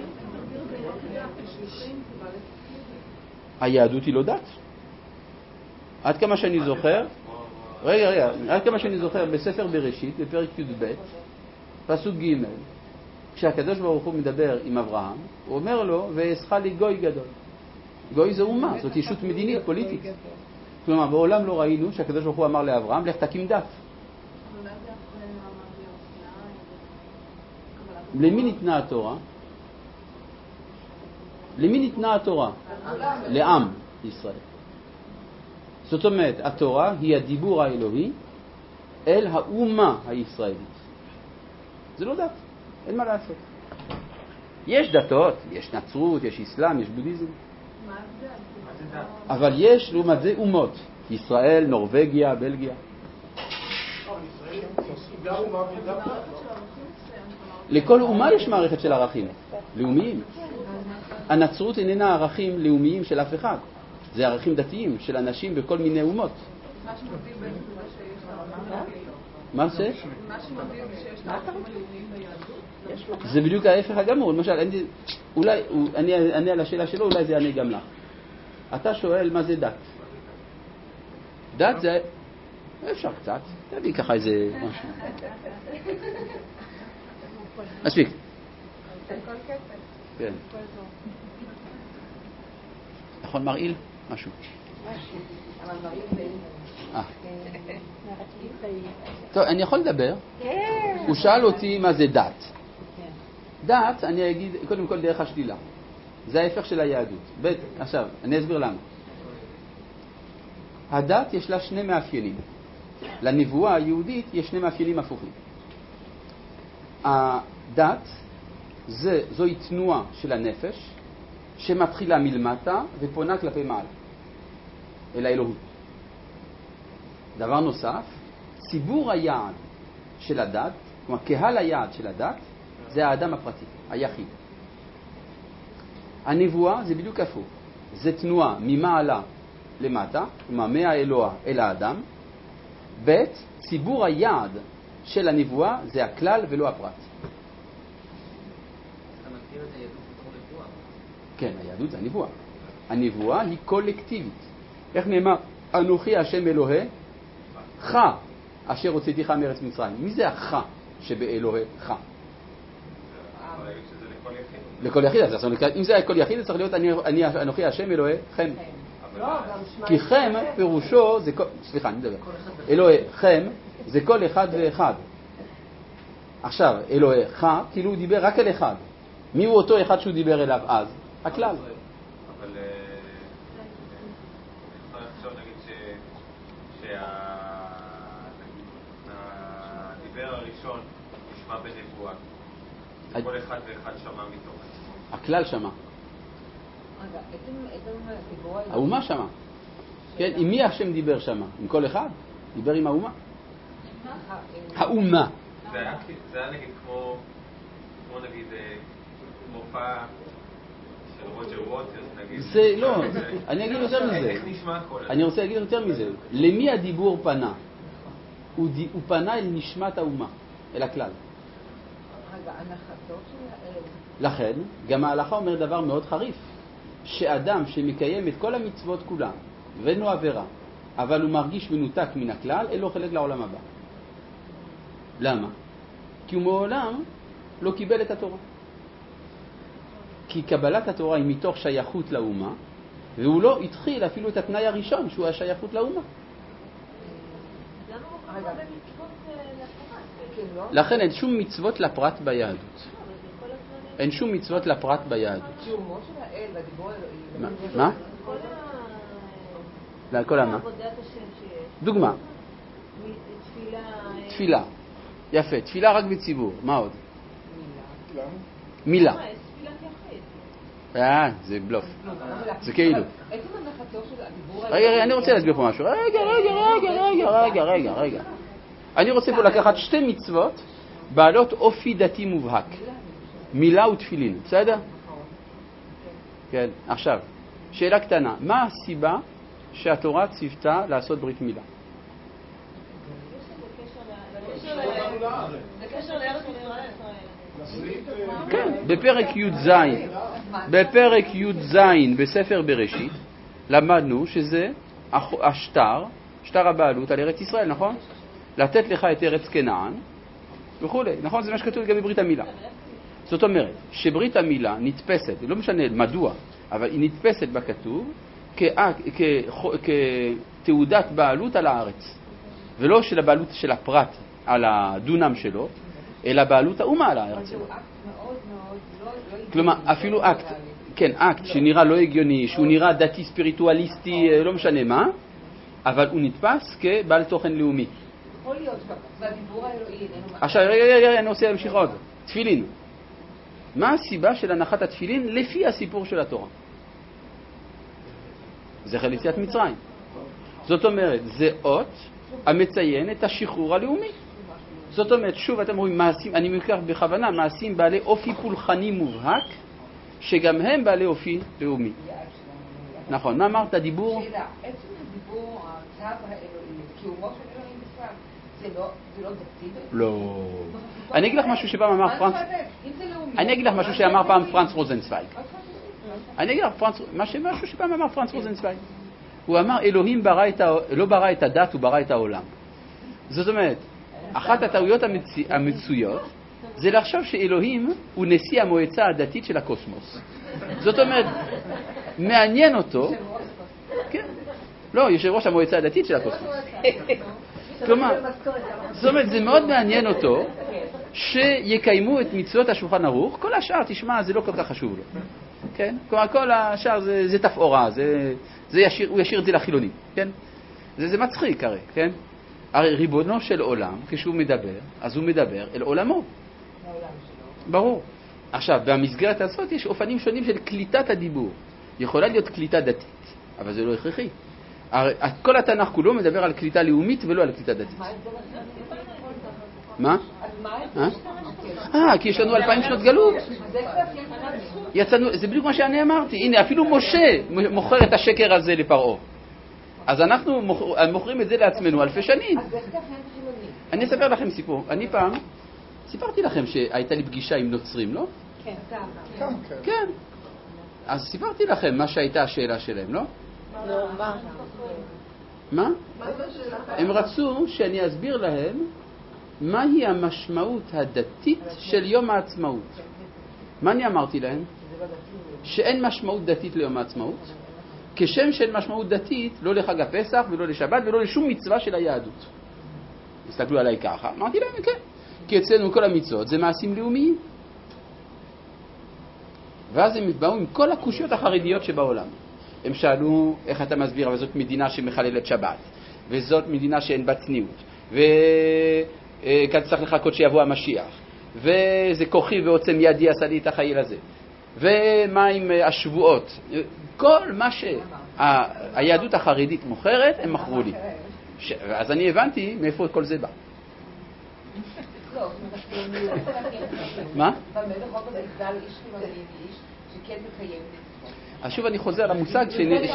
היהדות היא לא דת. עד כמה שאני זוכר, עד כמה שאני זוכר בספר בראשית, בפרק י"ב, פסוק ג', כשהקדוש ברוך הוא מדבר עם אברהם, הוא אומר לו, ואעשך לי גוי גדול. גוי זה אומה, זאת ישות מדינית, פוליטית. כלומר, בעולם לא ראינו שהקדוש ברוך הוא אמר לאברהם, לך תקים דת. למי ניתנה התורה? למי ניתנה התורה? לעם ישראל. זאת אומרת, התורה היא הדיבור האלוהי אל האומה הישראלית. זה לא דת, אין מה לעשות. יש דתות, יש נצרות, יש אסלאם, יש בודהיזם. אבל יש לעומת זה אומות. ישראל, נורווגיה, בלגיה. לכל אומה יש מערכת של ערכים לאומיים. הנצרות איננה ערכים לאומיים של אף אחד. זה ערכים דתיים של אנשים בכל מיני אומות. מה זה? זה בדיוק ההפך הגמור. למשל, אולי אני אענה על השאלה שלו, אולי זה יענה גם לך. אתה שואל מה זה דת. דת זה... אפשר קצת. תביא ככה איזה משהו. מספיק. כן. נכון, מרעיל? משהו. טוב, אני יכול לדבר? הוא שאל אותי מה זה דת. דת, אני אגיד, קודם כל דרך השלילה. זה ההפך של היהדות. עכשיו, אני אסביר למה. הדת יש לה שני מאפיינים. לנבואה היהודית יש שני מאפיינים הפוכים. הדת זוהי תנועה של הנפש שמתחילה מלמטה ופונה כלפי מעלה, אל האלוהות. דבר נוסף, ציבור היעד של הדת, כלומר קהל היעד של הדת, זה האדם הפרטי, היחיד. הנבואה זה בדיוק הפוך. זה תנועה ממעלה למטה, כלומר מהאלוה אל האדם. ב' ציבור היעד של הנבואה זה הכלל ולא הפרט. אתה מגדיר את היהדות בתור נבואה? כן, היהדות זה הנבואה. הנבואה היא קולקטיבית. איך נאמר? אנוכי השם אלוהיך אשר הוצאתיך מארץ מצרים. מי זה הח' שבאלוהיך? לכל יחיד. אם זה היה כל יחיד, זה צריך להיות אני אנוכי השם אלוהיכם. כי חם פירושו זה סליחה, אני מדבר. אלוהיכם זה כל אחד ואחד. עכשיו, אלוהיך כאילו הוא דיבר רק על אחד. מי הוא אותו אחד שהוא דיבר אליו אז? הכלל. אבל עכשיו נגיד שהדיבר הראשון נשמע בנבואה. כל אחד ואחד שמע מתוך עצמו. הכלל שמע. האומה שמה. כן, עם מי השם דיבר שמה? עם כל אחד? דיבר עם האומה. האומה. זה היה נגיד כמו נגיד מופע של רוג'ר ווטרס נגיד. זה לא, אני אגיד יותר מזה. איך נשמע הכל? אני רוצה להגיד יותר מזה. למי הדיבור פנה? הוא פנה אל נשמת האומה, אל הכלל. לכן, גם ההלכה אומר דבר מאוד חריף, שאדם שמקיים את כל המצוות כולם, ואינו עבירה, אבל הוא מרגיש מנותק מן הכלל, אין לו חלק לעולם הבא. למה? כי הוא מעולם לא קיבל את התורה. כי קבלת התורה היא מתוך שייכות לאומה, והוא לא התחיל אפילו את התנאי הראשון, שהוא השייכות לאומה. לכן אין שום מצוות לפרט ביהדות. אין שום מצוות לפרט ביהדות. מה? כל מה? דוגמה. תפילה. יפה, תפילה רק בציבור. מה עוד? מילה. זה בלוף. זה כאילו. רגע, אני רוצה להסביר פה משהו. רגע. אני רוצה פה לקחת שתי מצוות בעלות אופי דתי מובהק. מילה ותפילין, בסדר? כן, עכשיו, שאלה קטנה. מה הסיבה שהתורה ציוותה לעשות ברית מילה? זה קשר לארץ ישראל. כן, בפרק י"ז בספר בראשית למדנו שזה שטר הבעלות על ארץ ישראל, נכון? לתת לך את ארץ כנען וכו'. נכון? זה מה שכתוב לגבי ברית המילה. זאת אומרת, שברית המילה נתפסת, לא משנה מדוע, אבל היא נתפסת בכתוב כתעודת בעלות על הארץ. ולא של הבעלות של הפרט על הדונם שלו, אלא בעלות האומה על הארץ שלו. כלומר, אפילו אקט, כן, אקט שנראה לא הגיוני, שהוא נראה דתי, ספיריטואליסטי, לא משנה מה, אבל הוא נתפס כבעל תוכן לאומי. יכול להיות, בדיבור האלוהי. עכשיו, רגע, אני רוצה להמשיך עוד. תפילין. מה הסיבה של הנחת התפילין לפי הסיפור של התורה? זה חל יציאת מצרים. זאת אומרת, זה אות המציין את השחרור הלאומי. זאת אומרת, שוב אתם רואים מעשים, אני מקח בכוונה, מעשים בעלי אופי פולחני מובהק, שגם הם בעלי אופי לאומי. נכון, מה אמרת? דיבור? שאלה, עצם הדיבור, הצו האלוהי, קיומו של אלוהים בכלל, זה לא דתי? לא. אני אגיד לך משהו שפעם אמר פרנץ... אני אגיד לך משהו שאמר פעם פרנץ רוזנצוויג. אני אגיד לך משהו שפעם אמר פרנץ רוזנצוויג. הוא אמר, אלוהים לא ברא את הדת, הוא ברא את העולם. זאת אומרת, אחת הטעויות המצויות זה לחשוב שאלוהים הוא נשיא המועצה הדתית של הקוסמוס. זאת אומרת, מעניין אותו... כן. לא, יושב ראש המועצה הדתית של הקוסמוס. כלומר, זאת אומרת, זה מאוד מעניין אותו שיקיימו את מצוות השולחן ערוך, כל השאר, תשמע, זה לא כל כך חשוב לו. כן? כלומר, כל השאר זה תפאורה, הוא ישאיר את זה לחילונים, כן? זה מצחיק הרי, כן? הרי ריבונו של עולם, כשהוא מדבר, אז הוא מדבר אל עולמו. ברור. עכשיו, במסגרת הזאת יש אופנים שונים של קליטת הדיבור. יכולה להיות קליטה דתית, אבל זה לא הכרחי. כל התנ"ך כולו מדבר על קליטה לאומית ולא על קליטה דתית. מה? כי יש לנו 2000 שנות גלות. זה בדיוק מה שאני אמרתי. הנה, אפילו משה מוכר את השקר הזה לפרעה. אז אנחנו מוכרים את זה לעצמנו אלפי שנים. אני אספר לכם סיפור. אני פעם סיפרתי לכם שהייתה לי פגישה עם נוצרים, לא? כן. כן. אז סיפרתי לכם מה שהייתה השאלה שלהם, לא? מה? הם רצו שאני אסביר להם מהי המשמעות הדתית של יום העצמאות. מה אני אמרתי להם? שאין משמעות דתית ליום העצמאות, כשם שאין משמעות דתית לא לחג הפסח ולא לשבת ולא לשום מצווה של היהדות. הסתכלו עליי ככה, אמרתי להם כן, כי אצלנו כל המצוות זה מעשים לאומיים. ואז הם באו עם כל הקושיות החרדיות שבעולם. הם שאלו איך אתה מסביר, אבל זאת מדינה שמחללת שבת, וזאת מדינה שאין בה צניעות, וכאן צריך לחכות שיבוא המשיח, וזה כוחי ועוצם ידי עשה לי את החיל הזה. ומה עם השבועות. כל מה שהיהדות החרדית מוכרת, הם מכרו לי. אז אני הבנתי מאיפה כל זה בא. מה? אז שוב אני חוזר למושג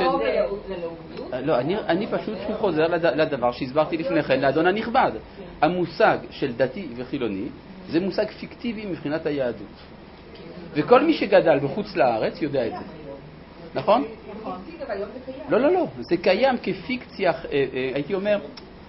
לא, אני פשוט חוזר לדבר שהסברתי לפני כן לאדון הנכבד. המושג של דתי וחילוני זה מושג פיקטיבי מבחינת היהדות. וכל מי שגדל בחוץ לארץ יודע את זה. נכון? לא, זה קיים כפיקציה, הייתי אומר,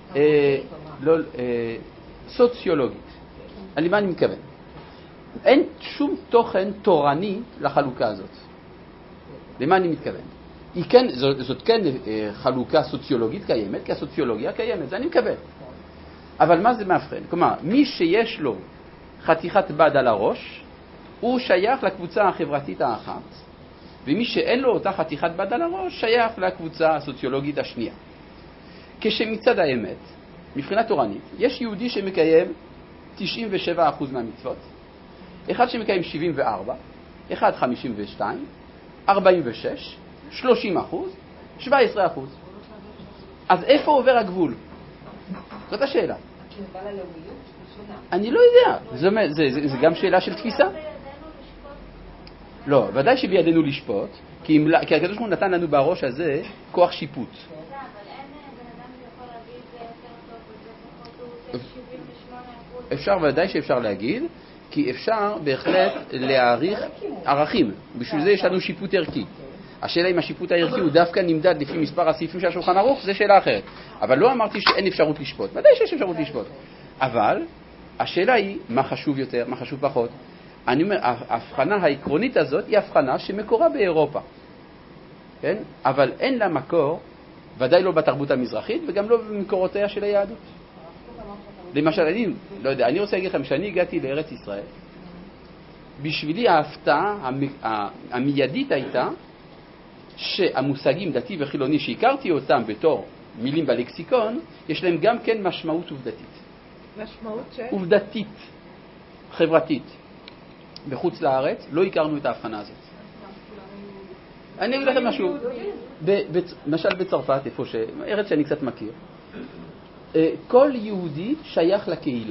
סוציולוגית. מה אני מתכוון? אין שום תוכן תורני לחלוקה הזאת. למה אני מתכוון? זאת כן חלוקה סוציולוגית קיימת, כי הסוציולוגיה קיימת, זה אני מקבל. אבל מה זה מאבחן? כלומר, מי שיש לו חתיכת בד על הראש, הוא שייך לקבוצה החברתית האחת, ומי שאין לו אותה חתיכת בד על הראש, שייך לקבוצה הסוציולוגית השנייה. כשמצד האמת, מבחינה תורנית, יש יהודי שמקיים 97% מהמצוות, אחד שמקיים 74, אחד 52, 46, 30%, 17%. אז איפה עובר הגבול? זאת השאלה. אני לא יודע. זה גם שאלה של תפיסה. לא, ודאי שבידינו לשפוט, כי הקדוש ברוך הוא נתן לנו בראש הזה כוח שיפוט. אפשר, ודאי שאפשר להגיד, כי אפשר בהחלט להעריך ערכים. בשביל זה יש לנו שיפוט ערכי. השאלה אם השיפוט הערכי הוא דווקא נמדד לפי מספר הסעיפים של השולחן ערוך, זה שאלה אחרת. אבל לא אמרתי שאין אפשרות לשפוט. ודאי שיש אפשרות לשפוט. אבל השאלה היא מה חשוב יותר, מה חשוב פחות. אני אומר, ההבחנה העקרונית הזאת היא הבחנה שמקורה באירופה. כן? אבל אין לה מקור, ודאי לא בתרבות המזרחית, וגם לא במקורותיה של היהדות. למשל, אני רוצה להגיד לכם, כשאני הגעתי לארץ ישראל, בשבילי ההפתעה המיידית הייתה שהמושגים דתי וחילוני שהכרתי אותם בתור מילים בלקסיקון, יש להם גם כן משמעות עובדתית. משמעות ש? עובדתית, חברתית. בחוץ לארץ לא הכרנו את ההבחנה הזאת. אני אגיד לכם משהו. למשל בצרפת, איפה ארץ שאני קצת מכיר, כל יהודי שייך לקהילה.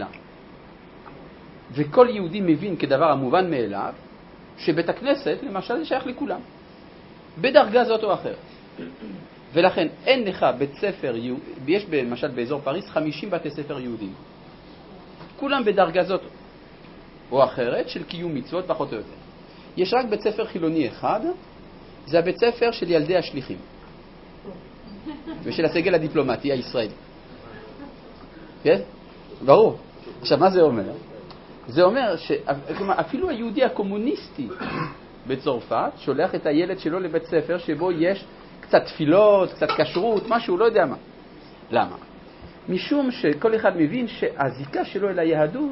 וכל יהודי מבין כדבר המובן מאליו, שבית הכנסת, למשל, זה שייך לכולם. בדרגה זאת או אחרת. ולכן אין לך בית ספר, יש למשל באזור פריז 50 בתי ספר יהודים. כולם בדרגה זאת או אחרת של קיום מצוות פחות או יותר. יש רק בית ספר חילוני אחד, זה הבית ספר של ילדי השליחים. ושל הסגל הדיפלומטי הישראלי. כן? ברור. עכשיו, מה זה אומר? זה אומר שאפילו היהודי הקומוניסטי בצרפת שולח את הילד שלו לבית ספר שבו יש קצת תפילות, קצת כשרות, משהו, לא יודע מה. למה? משום שכל אחד מבין שהזיקה שלו אל היהדות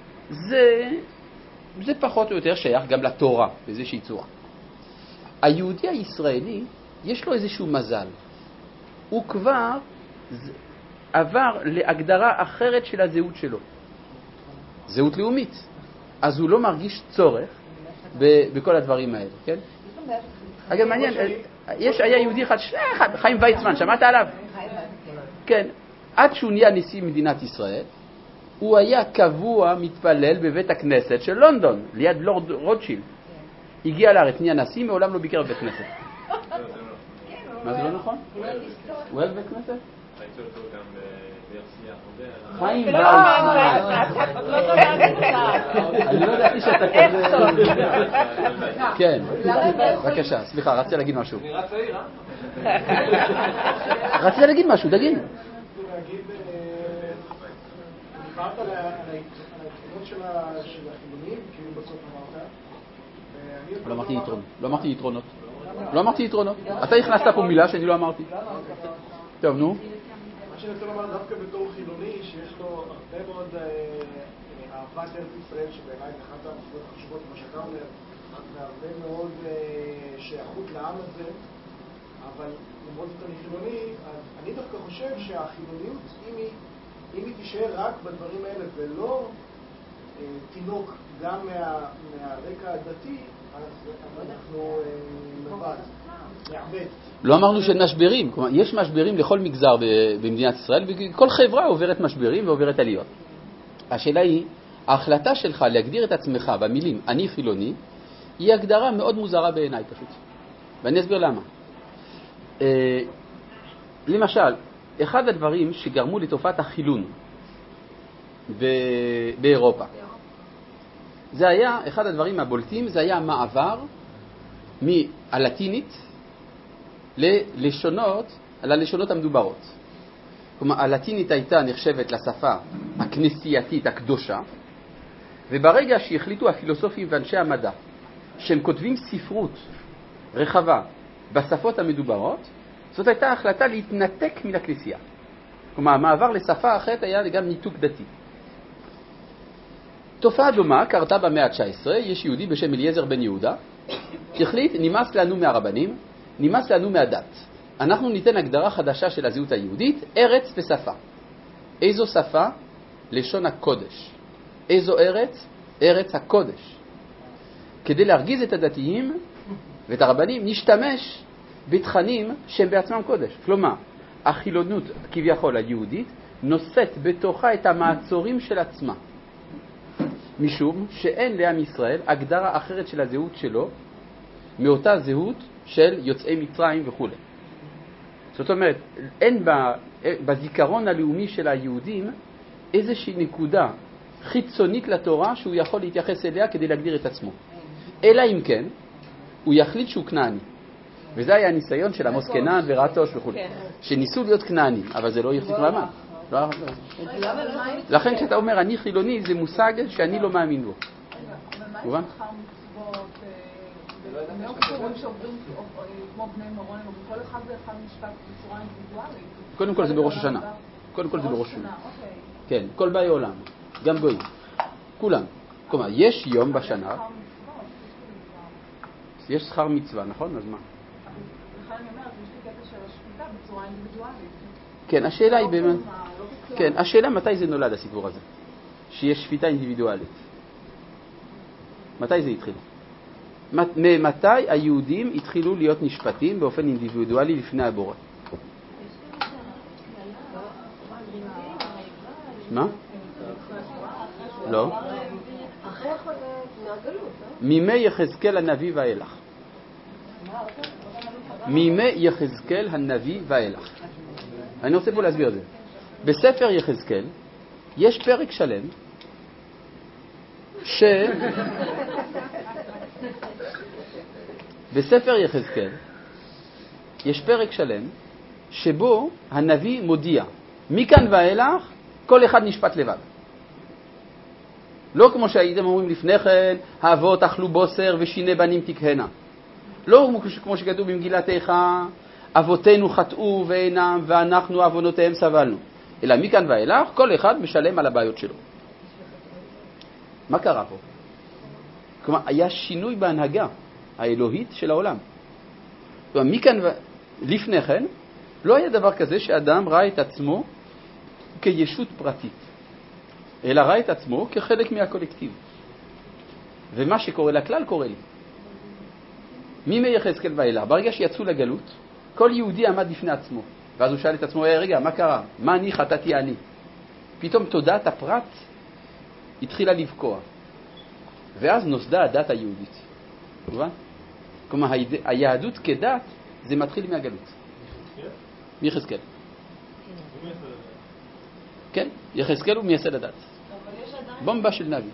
זה פחות או יותר שייך גם לתורה, באיזושהי צורה. היהודי הישראלי, יש לו איזשהו מזל. הוא כבר עבר להגדרה אחרת של הזהות שלו. זהות לאומית. אז הוא לא מרגיש צורך בכל הדברים האלה, כן? אגב, מעניין, היה יהודי אחד, חיים ויצמן, שמעת עליו? כן. עד שהוא נהיה נשיא מדינת ישראל, הוא היה קבוע מתפלל בבית הכנסת של לונדון, ליד לורד רוטשילד. הגיע לארץ, נהיה נשיא, מעולם לא ביקר בבית כנסת. מה זה לא נכון? הוא אוהב בית כנסת? ראיתי אותו גם בירסיה. חיים ויצמן. אני לא ידעתי שאתה כזה... כן, בבקשה, סליחה, רציתי להגיד משהו. נראה צעיר, רציתי להגיד משהו, תגיד. דיברת על היתרונות של החילונים, כאילו בסוף אמרת. לא אמרתי יתרונות. לא אמרתי יתרונות. אתה הכנסת פה מילה שאני לא אמרתי. טוב, נו. מה שאני רוצה לומר דווקא בתור חילוני, שיש לו הרבה מאוד אהבת ארץ ישראל, שבעיניי זה אחת המצוות החשובות, כמו שאתה אומר, והרבה מאוד שייכות לעם הזה, אבל למרות זאת אני חילוני, אז אני דווקא חושב שהחילוניות, אם היא תישאר רק בדברים האלה ולא תינוק גם מהרקע הדתי, אנחנו לבד, נעבד. לא אמרנו שאין משברים, כלומר, יש משברים לכל מגזר במדינת ישראל, וכל חברה עוברת משברים ועוברת עליות. השאלה היא, ההחלטה שלך להגדיר את עצמך במילים אני חילוני, היא הגדרה מאוד מוזרה בעיניי פשוט. ואני אסביר למה. למשל, אחד הדברים שגרמו לתופעת החילון באירופה, זה היה, אחד הדברים הבולטים, זה היה המעבר מהלטינית ללשונות המדוברות. כלומר, הלטינית הייתה נחשבת לשפה הכנסייתית הקדושה, וברגע שהחליטו הפילוסופים ואנשי המדע שהם כותבים ספרות רחבה בשפות המדוברות, זאת הייתה החלטה להתנתק מן הכנסייה. כלומר, המעבר לשפה אחרת היה גם ניתוק דתי. תופעה דומה קרתה במאה ה-19, יש יהודי בשם אליעזר בן יהודה, החליט, נמאס לנו מהרבנים, נמאס לנו מהדת. אנחנו ניתן הגדרה חדשה של הזהות היהודית, ארץ ושפה. איזו שפה? לשון הקודש. איזו ארץ? ארץ הקודש. כדי להרגיז את הדתיים ואת הרבנים, נשתמש בתכנים שהם בעצמם קודש. כלומר, החילונות כביכול היהודית נושאת בתוכה את המעצורים של עצמה. משום שאין לעם ישראל הגדרה אחרת של הזהות שלו מאותה זהות של יוצאי מצרים וכו'. זאת אומרת, אין בזיכרון הלאומי של היהודים איזושהי נקודה חיצונית לתורה שהוא יכול להתייחס אליה כדי להגדיר את עצמו. אלא אם כן, הוא יחליט שהוא כנעני. וזה היה הניסיון של עמוס כנען ורטוש וכו'. שניסו להיות כנענים, אבל זה לא יחזיק מעמד. לכן כשאתה אומר אני חילוני, זה מושג שאני לא מאמין בו. מובן? לא קוראים שעוברים כמו בני מרון, אבל כל אחד ואחד משפט בצורה אינדיבידואלית. קודם כל זה בראש השנה. קודם כל זה בראש השנה. כן, כל באי עולם, גם גויים. כולם. כלומר, יש יום בשנה. יש שכר מצווה, נכון? אז מה? לכן אני אומרת, יש לי קטע של השפיטה בצורה אינדיבידואלית. כן, השאלה היא באמת... כן, השאלה מתי זה נולד הסיפור הזה? שיש שפיטה אינדיבידואלית. מתי זה התחיל? ממתי היהודים התחילו להיות נשפטים באופן אינדיבידואלי לפני הבורא? מה? לא. מימי יחזקאל הנביא ואילך. מימי יחזקאל הנביא ואילך. אני רוצה פה להסביר את זה. בספר יחזקאל יש פרק שלם בספר יחזקאל יש פרק שלם שבו הנביא מודיע מכאן ואילך כל אחד נשפט לבד. לא כמו שהייתם אומרים לפני כן, האבות אכלו בוסר ושיני בנים תקהנה. לא כמו שכתוב במגילת איכה, אבותינו חטאו ואינם ואנחנו אבונותיהם סבלנו. אלא מכאן ואילך כל אחד משלם על הבעיות שלו. מה קרה פה? כלומר, היה שינוי בהנהגה האלוהית של העולם. כלומר, לפני כן, לא היה דבר כזה שאדם ראה את עצמו כישות פרטית, אלא ראה את עצמו כחלק מהקולקטיב. ומה שקורה לכלל קורה לי. מימי יחזקאל ואילך, ברגע שיצאו לגלות, כל יהודי עמד לפני עצמו. ואז הוא שאל את עצמו, רגע, מה קרה? מה אני חטאתי אני? פתאום תודעת הפרט התחילה לבקוע. ואז נוסדה הדת היהודית. מובן? כלומר, היהדות כדת זה מתחיל מהגלות. מיחזקאל. כן, יחזקאל הוא מייסד הדת. בומבה של נביא.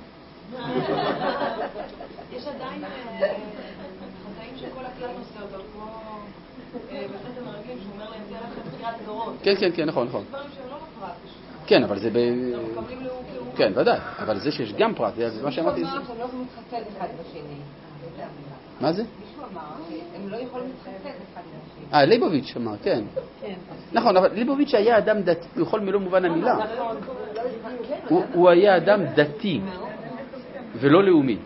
יש עדיין חטאים שכל הכלל נושא אותו, כמו בחטא המרגלים שאומר להם זה לכם בחירת דורות. כן, נכון. דברים שהם לא בפרט. כן, אבל זה כן, ודאי. אבל זה שיש גם פרט, זה מה שאמרתי. מישהו אמר שהם לא יכולים להתחתן אחד בשני. מה זה? מישהו אמר שהם לא יכולים להתחתן אחד בשני. ליבוביץ' אמר, כן. נכון, אבל ליבוביץ' היה אדם דתי, בכל מלוא מובן המילה. הוא היה אדם דתי ולא לאומי.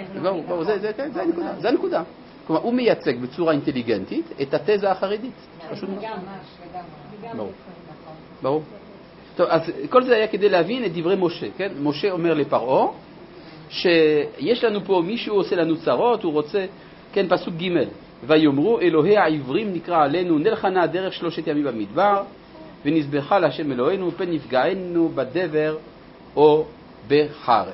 זה הנקודה. כלומר, הוא מייצג בצורה אינטליגנטית את התזה החרדית. פשוט מאוד. ברור. טוב, אז כל זה היה כדי להבין את דברי משה, כן? משה אומר לפרעה, שיש לנו פה מישהו עושה לנו צרות, הוא רוצה, כן, פסוק ג' ויאמרו אלוהי העברים נקרא עלינו נלחנה דרך 3 ימים במדבר ונזבחה להשם אלוהינו פן נפגענו בדבר או בחרב.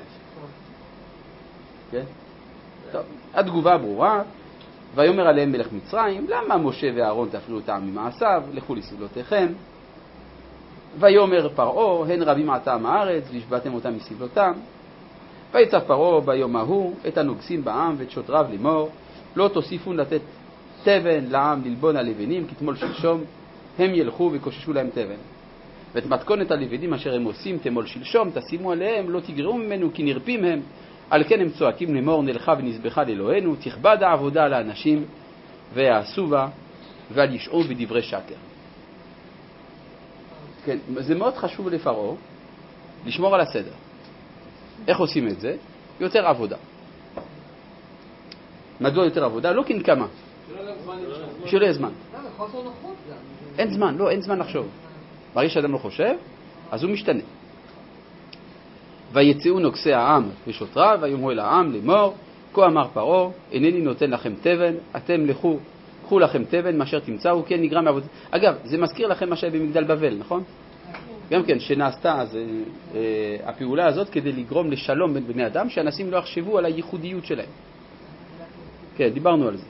כן? טוב, התגובה ברורה. ויאמר עליהם מלך מצרים למה משה ואהרון תפריעו את העם ממעשיו, לכו לסבלותיכם. ויאמר פרעה הן רבים עתם הארץ והשבעתם אותם מסבלותם. ויצב פרעה ביום ההוא את הנוגסים בעם ואת שוטריו לאמור לא תוסיפון לתת תבן לעם ללבון הלבנים כתמול שלשום, הם ילכו וקוששו להם תבן. ואת מתכונת הלבנים אשר הם עושים תמול שלשום תשימו עליהם לא תגרעו ממנו כי נרפים הם. על כן הם צועקים לאמור נלכה ונזבחה לאלוהינו תכבד העבודה על האנשים ויעשו בה ועל ישעו בדברי שקר. כן, זה מאוד חשוב לפרעה לשמור על הסדר. איך עושים את זה? יותר עבודה. מדוע יותר עבודה? לא כנקמה. שלא יהיה זמן. אין זמן, לא, אין זמן לחשוב. ברגע שאדם לא חושב, אז הוא משתנה. ויצאו נוגסי העם ושוטריו, ויאמרו אל העם לאמור, כה אמר פרעה, אינני נותן לכם תבן, אתם לכו, קחו לכם תבן, מאשר תמצאו, כן נגרע מעבודה. אגב, זה מזכיר לכם מה שהיה במגדל בבל, נכון? גם כן, שנעשתה אז, הפעולה הזאת כדי לגרום לשלום בין בני אדם, שאנשים לא יחשבו על הייחודיות שלהם. כן, דיברנו על זה.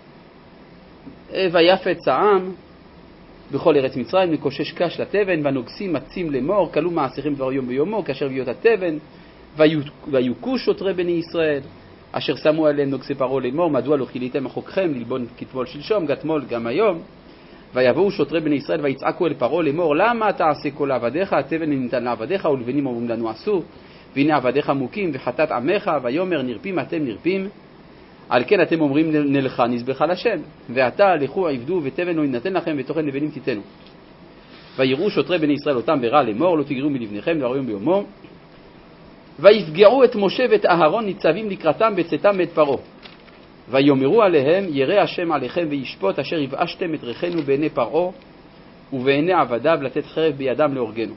ויפץ העם בכל ארץ מצרים, מקושש קש לתבן, והנוגסים מצים לאמור, כלו מעשיכם דבר יום ביומו, כאשר הביאו את התבן, ויוכו שוטרי בני ישראל, אשר שמו עליהם נוגסי פרעה לאמור, מדוע לא חיליתם החוקכם ללבון כתמול שלשום, גתמול גם היום. ויבואו שוטרי בני ישראל ויצעקו אל פרעה לאמור, למה תעשה כל עבדיך? התבן ניתן לעבדיך, ולבנים אומרים לנו עשו, והנה עבדיך מוכים וחטאת עמך. ויאמר נרפים אתם נרפים, על כן אתם אומרים נלכה נזבחה לשם, ועתה לכו עבדו ותבן לא יינתן לכם ותוכן לבנים תיתנו. ויראו שוטרי בני ישראל אותם ברע לאמור, לא תגרעו מלבניכם דבר יום ביומו. ויפגעו את משה ואת אהרון ניצבים לקראתם בצאתם מאת פרעה. ויאמרו עליהם ירא השם עליכם וישפוט אשר יבאשתם את ריחנו בעיני פרעה ובעיני עבדיו לתת חרב בידם להורגנו.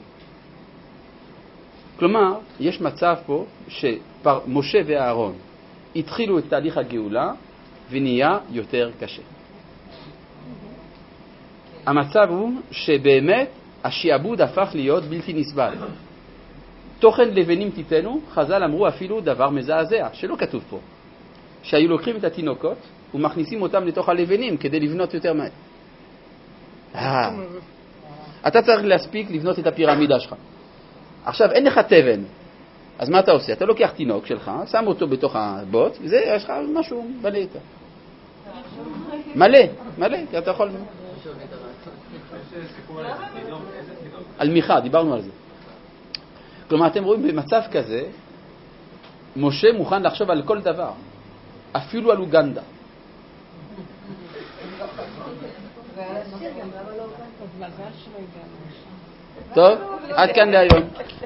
כלומר, יש מצב פה שמשה ואהרון התחילו את תהליך הגאולה ונהיה יותר קשה. המצב הוא שבאמת השעבוד הפך להיות בלתי נסבל. תוכן לבנים תיתנו, חז"ל אמרו אפילו דבר מזעזע שלא כתוב פה, שהיו לוקחים את התינוקות ומכניסים אותם לתוך הלבנים כדי לבנות יותר מהר. אתה צריך להספיק לבנות את הפירמידה שלך. עכשיו אין לך תבן, אז מה אתה עושה? אתה לוקח תינוק שלך, שם אותו בתוך הבוט, וזה יש לך משהו מלא איתה. מלא, כי אתה יכול... על מיכה, דיברנו על זה. כלומר, אתם רואים במצב כזה, משה מוכן לחשוב על כל דבר, אפילו על אוגנדה. טוב, עד כאן להיום.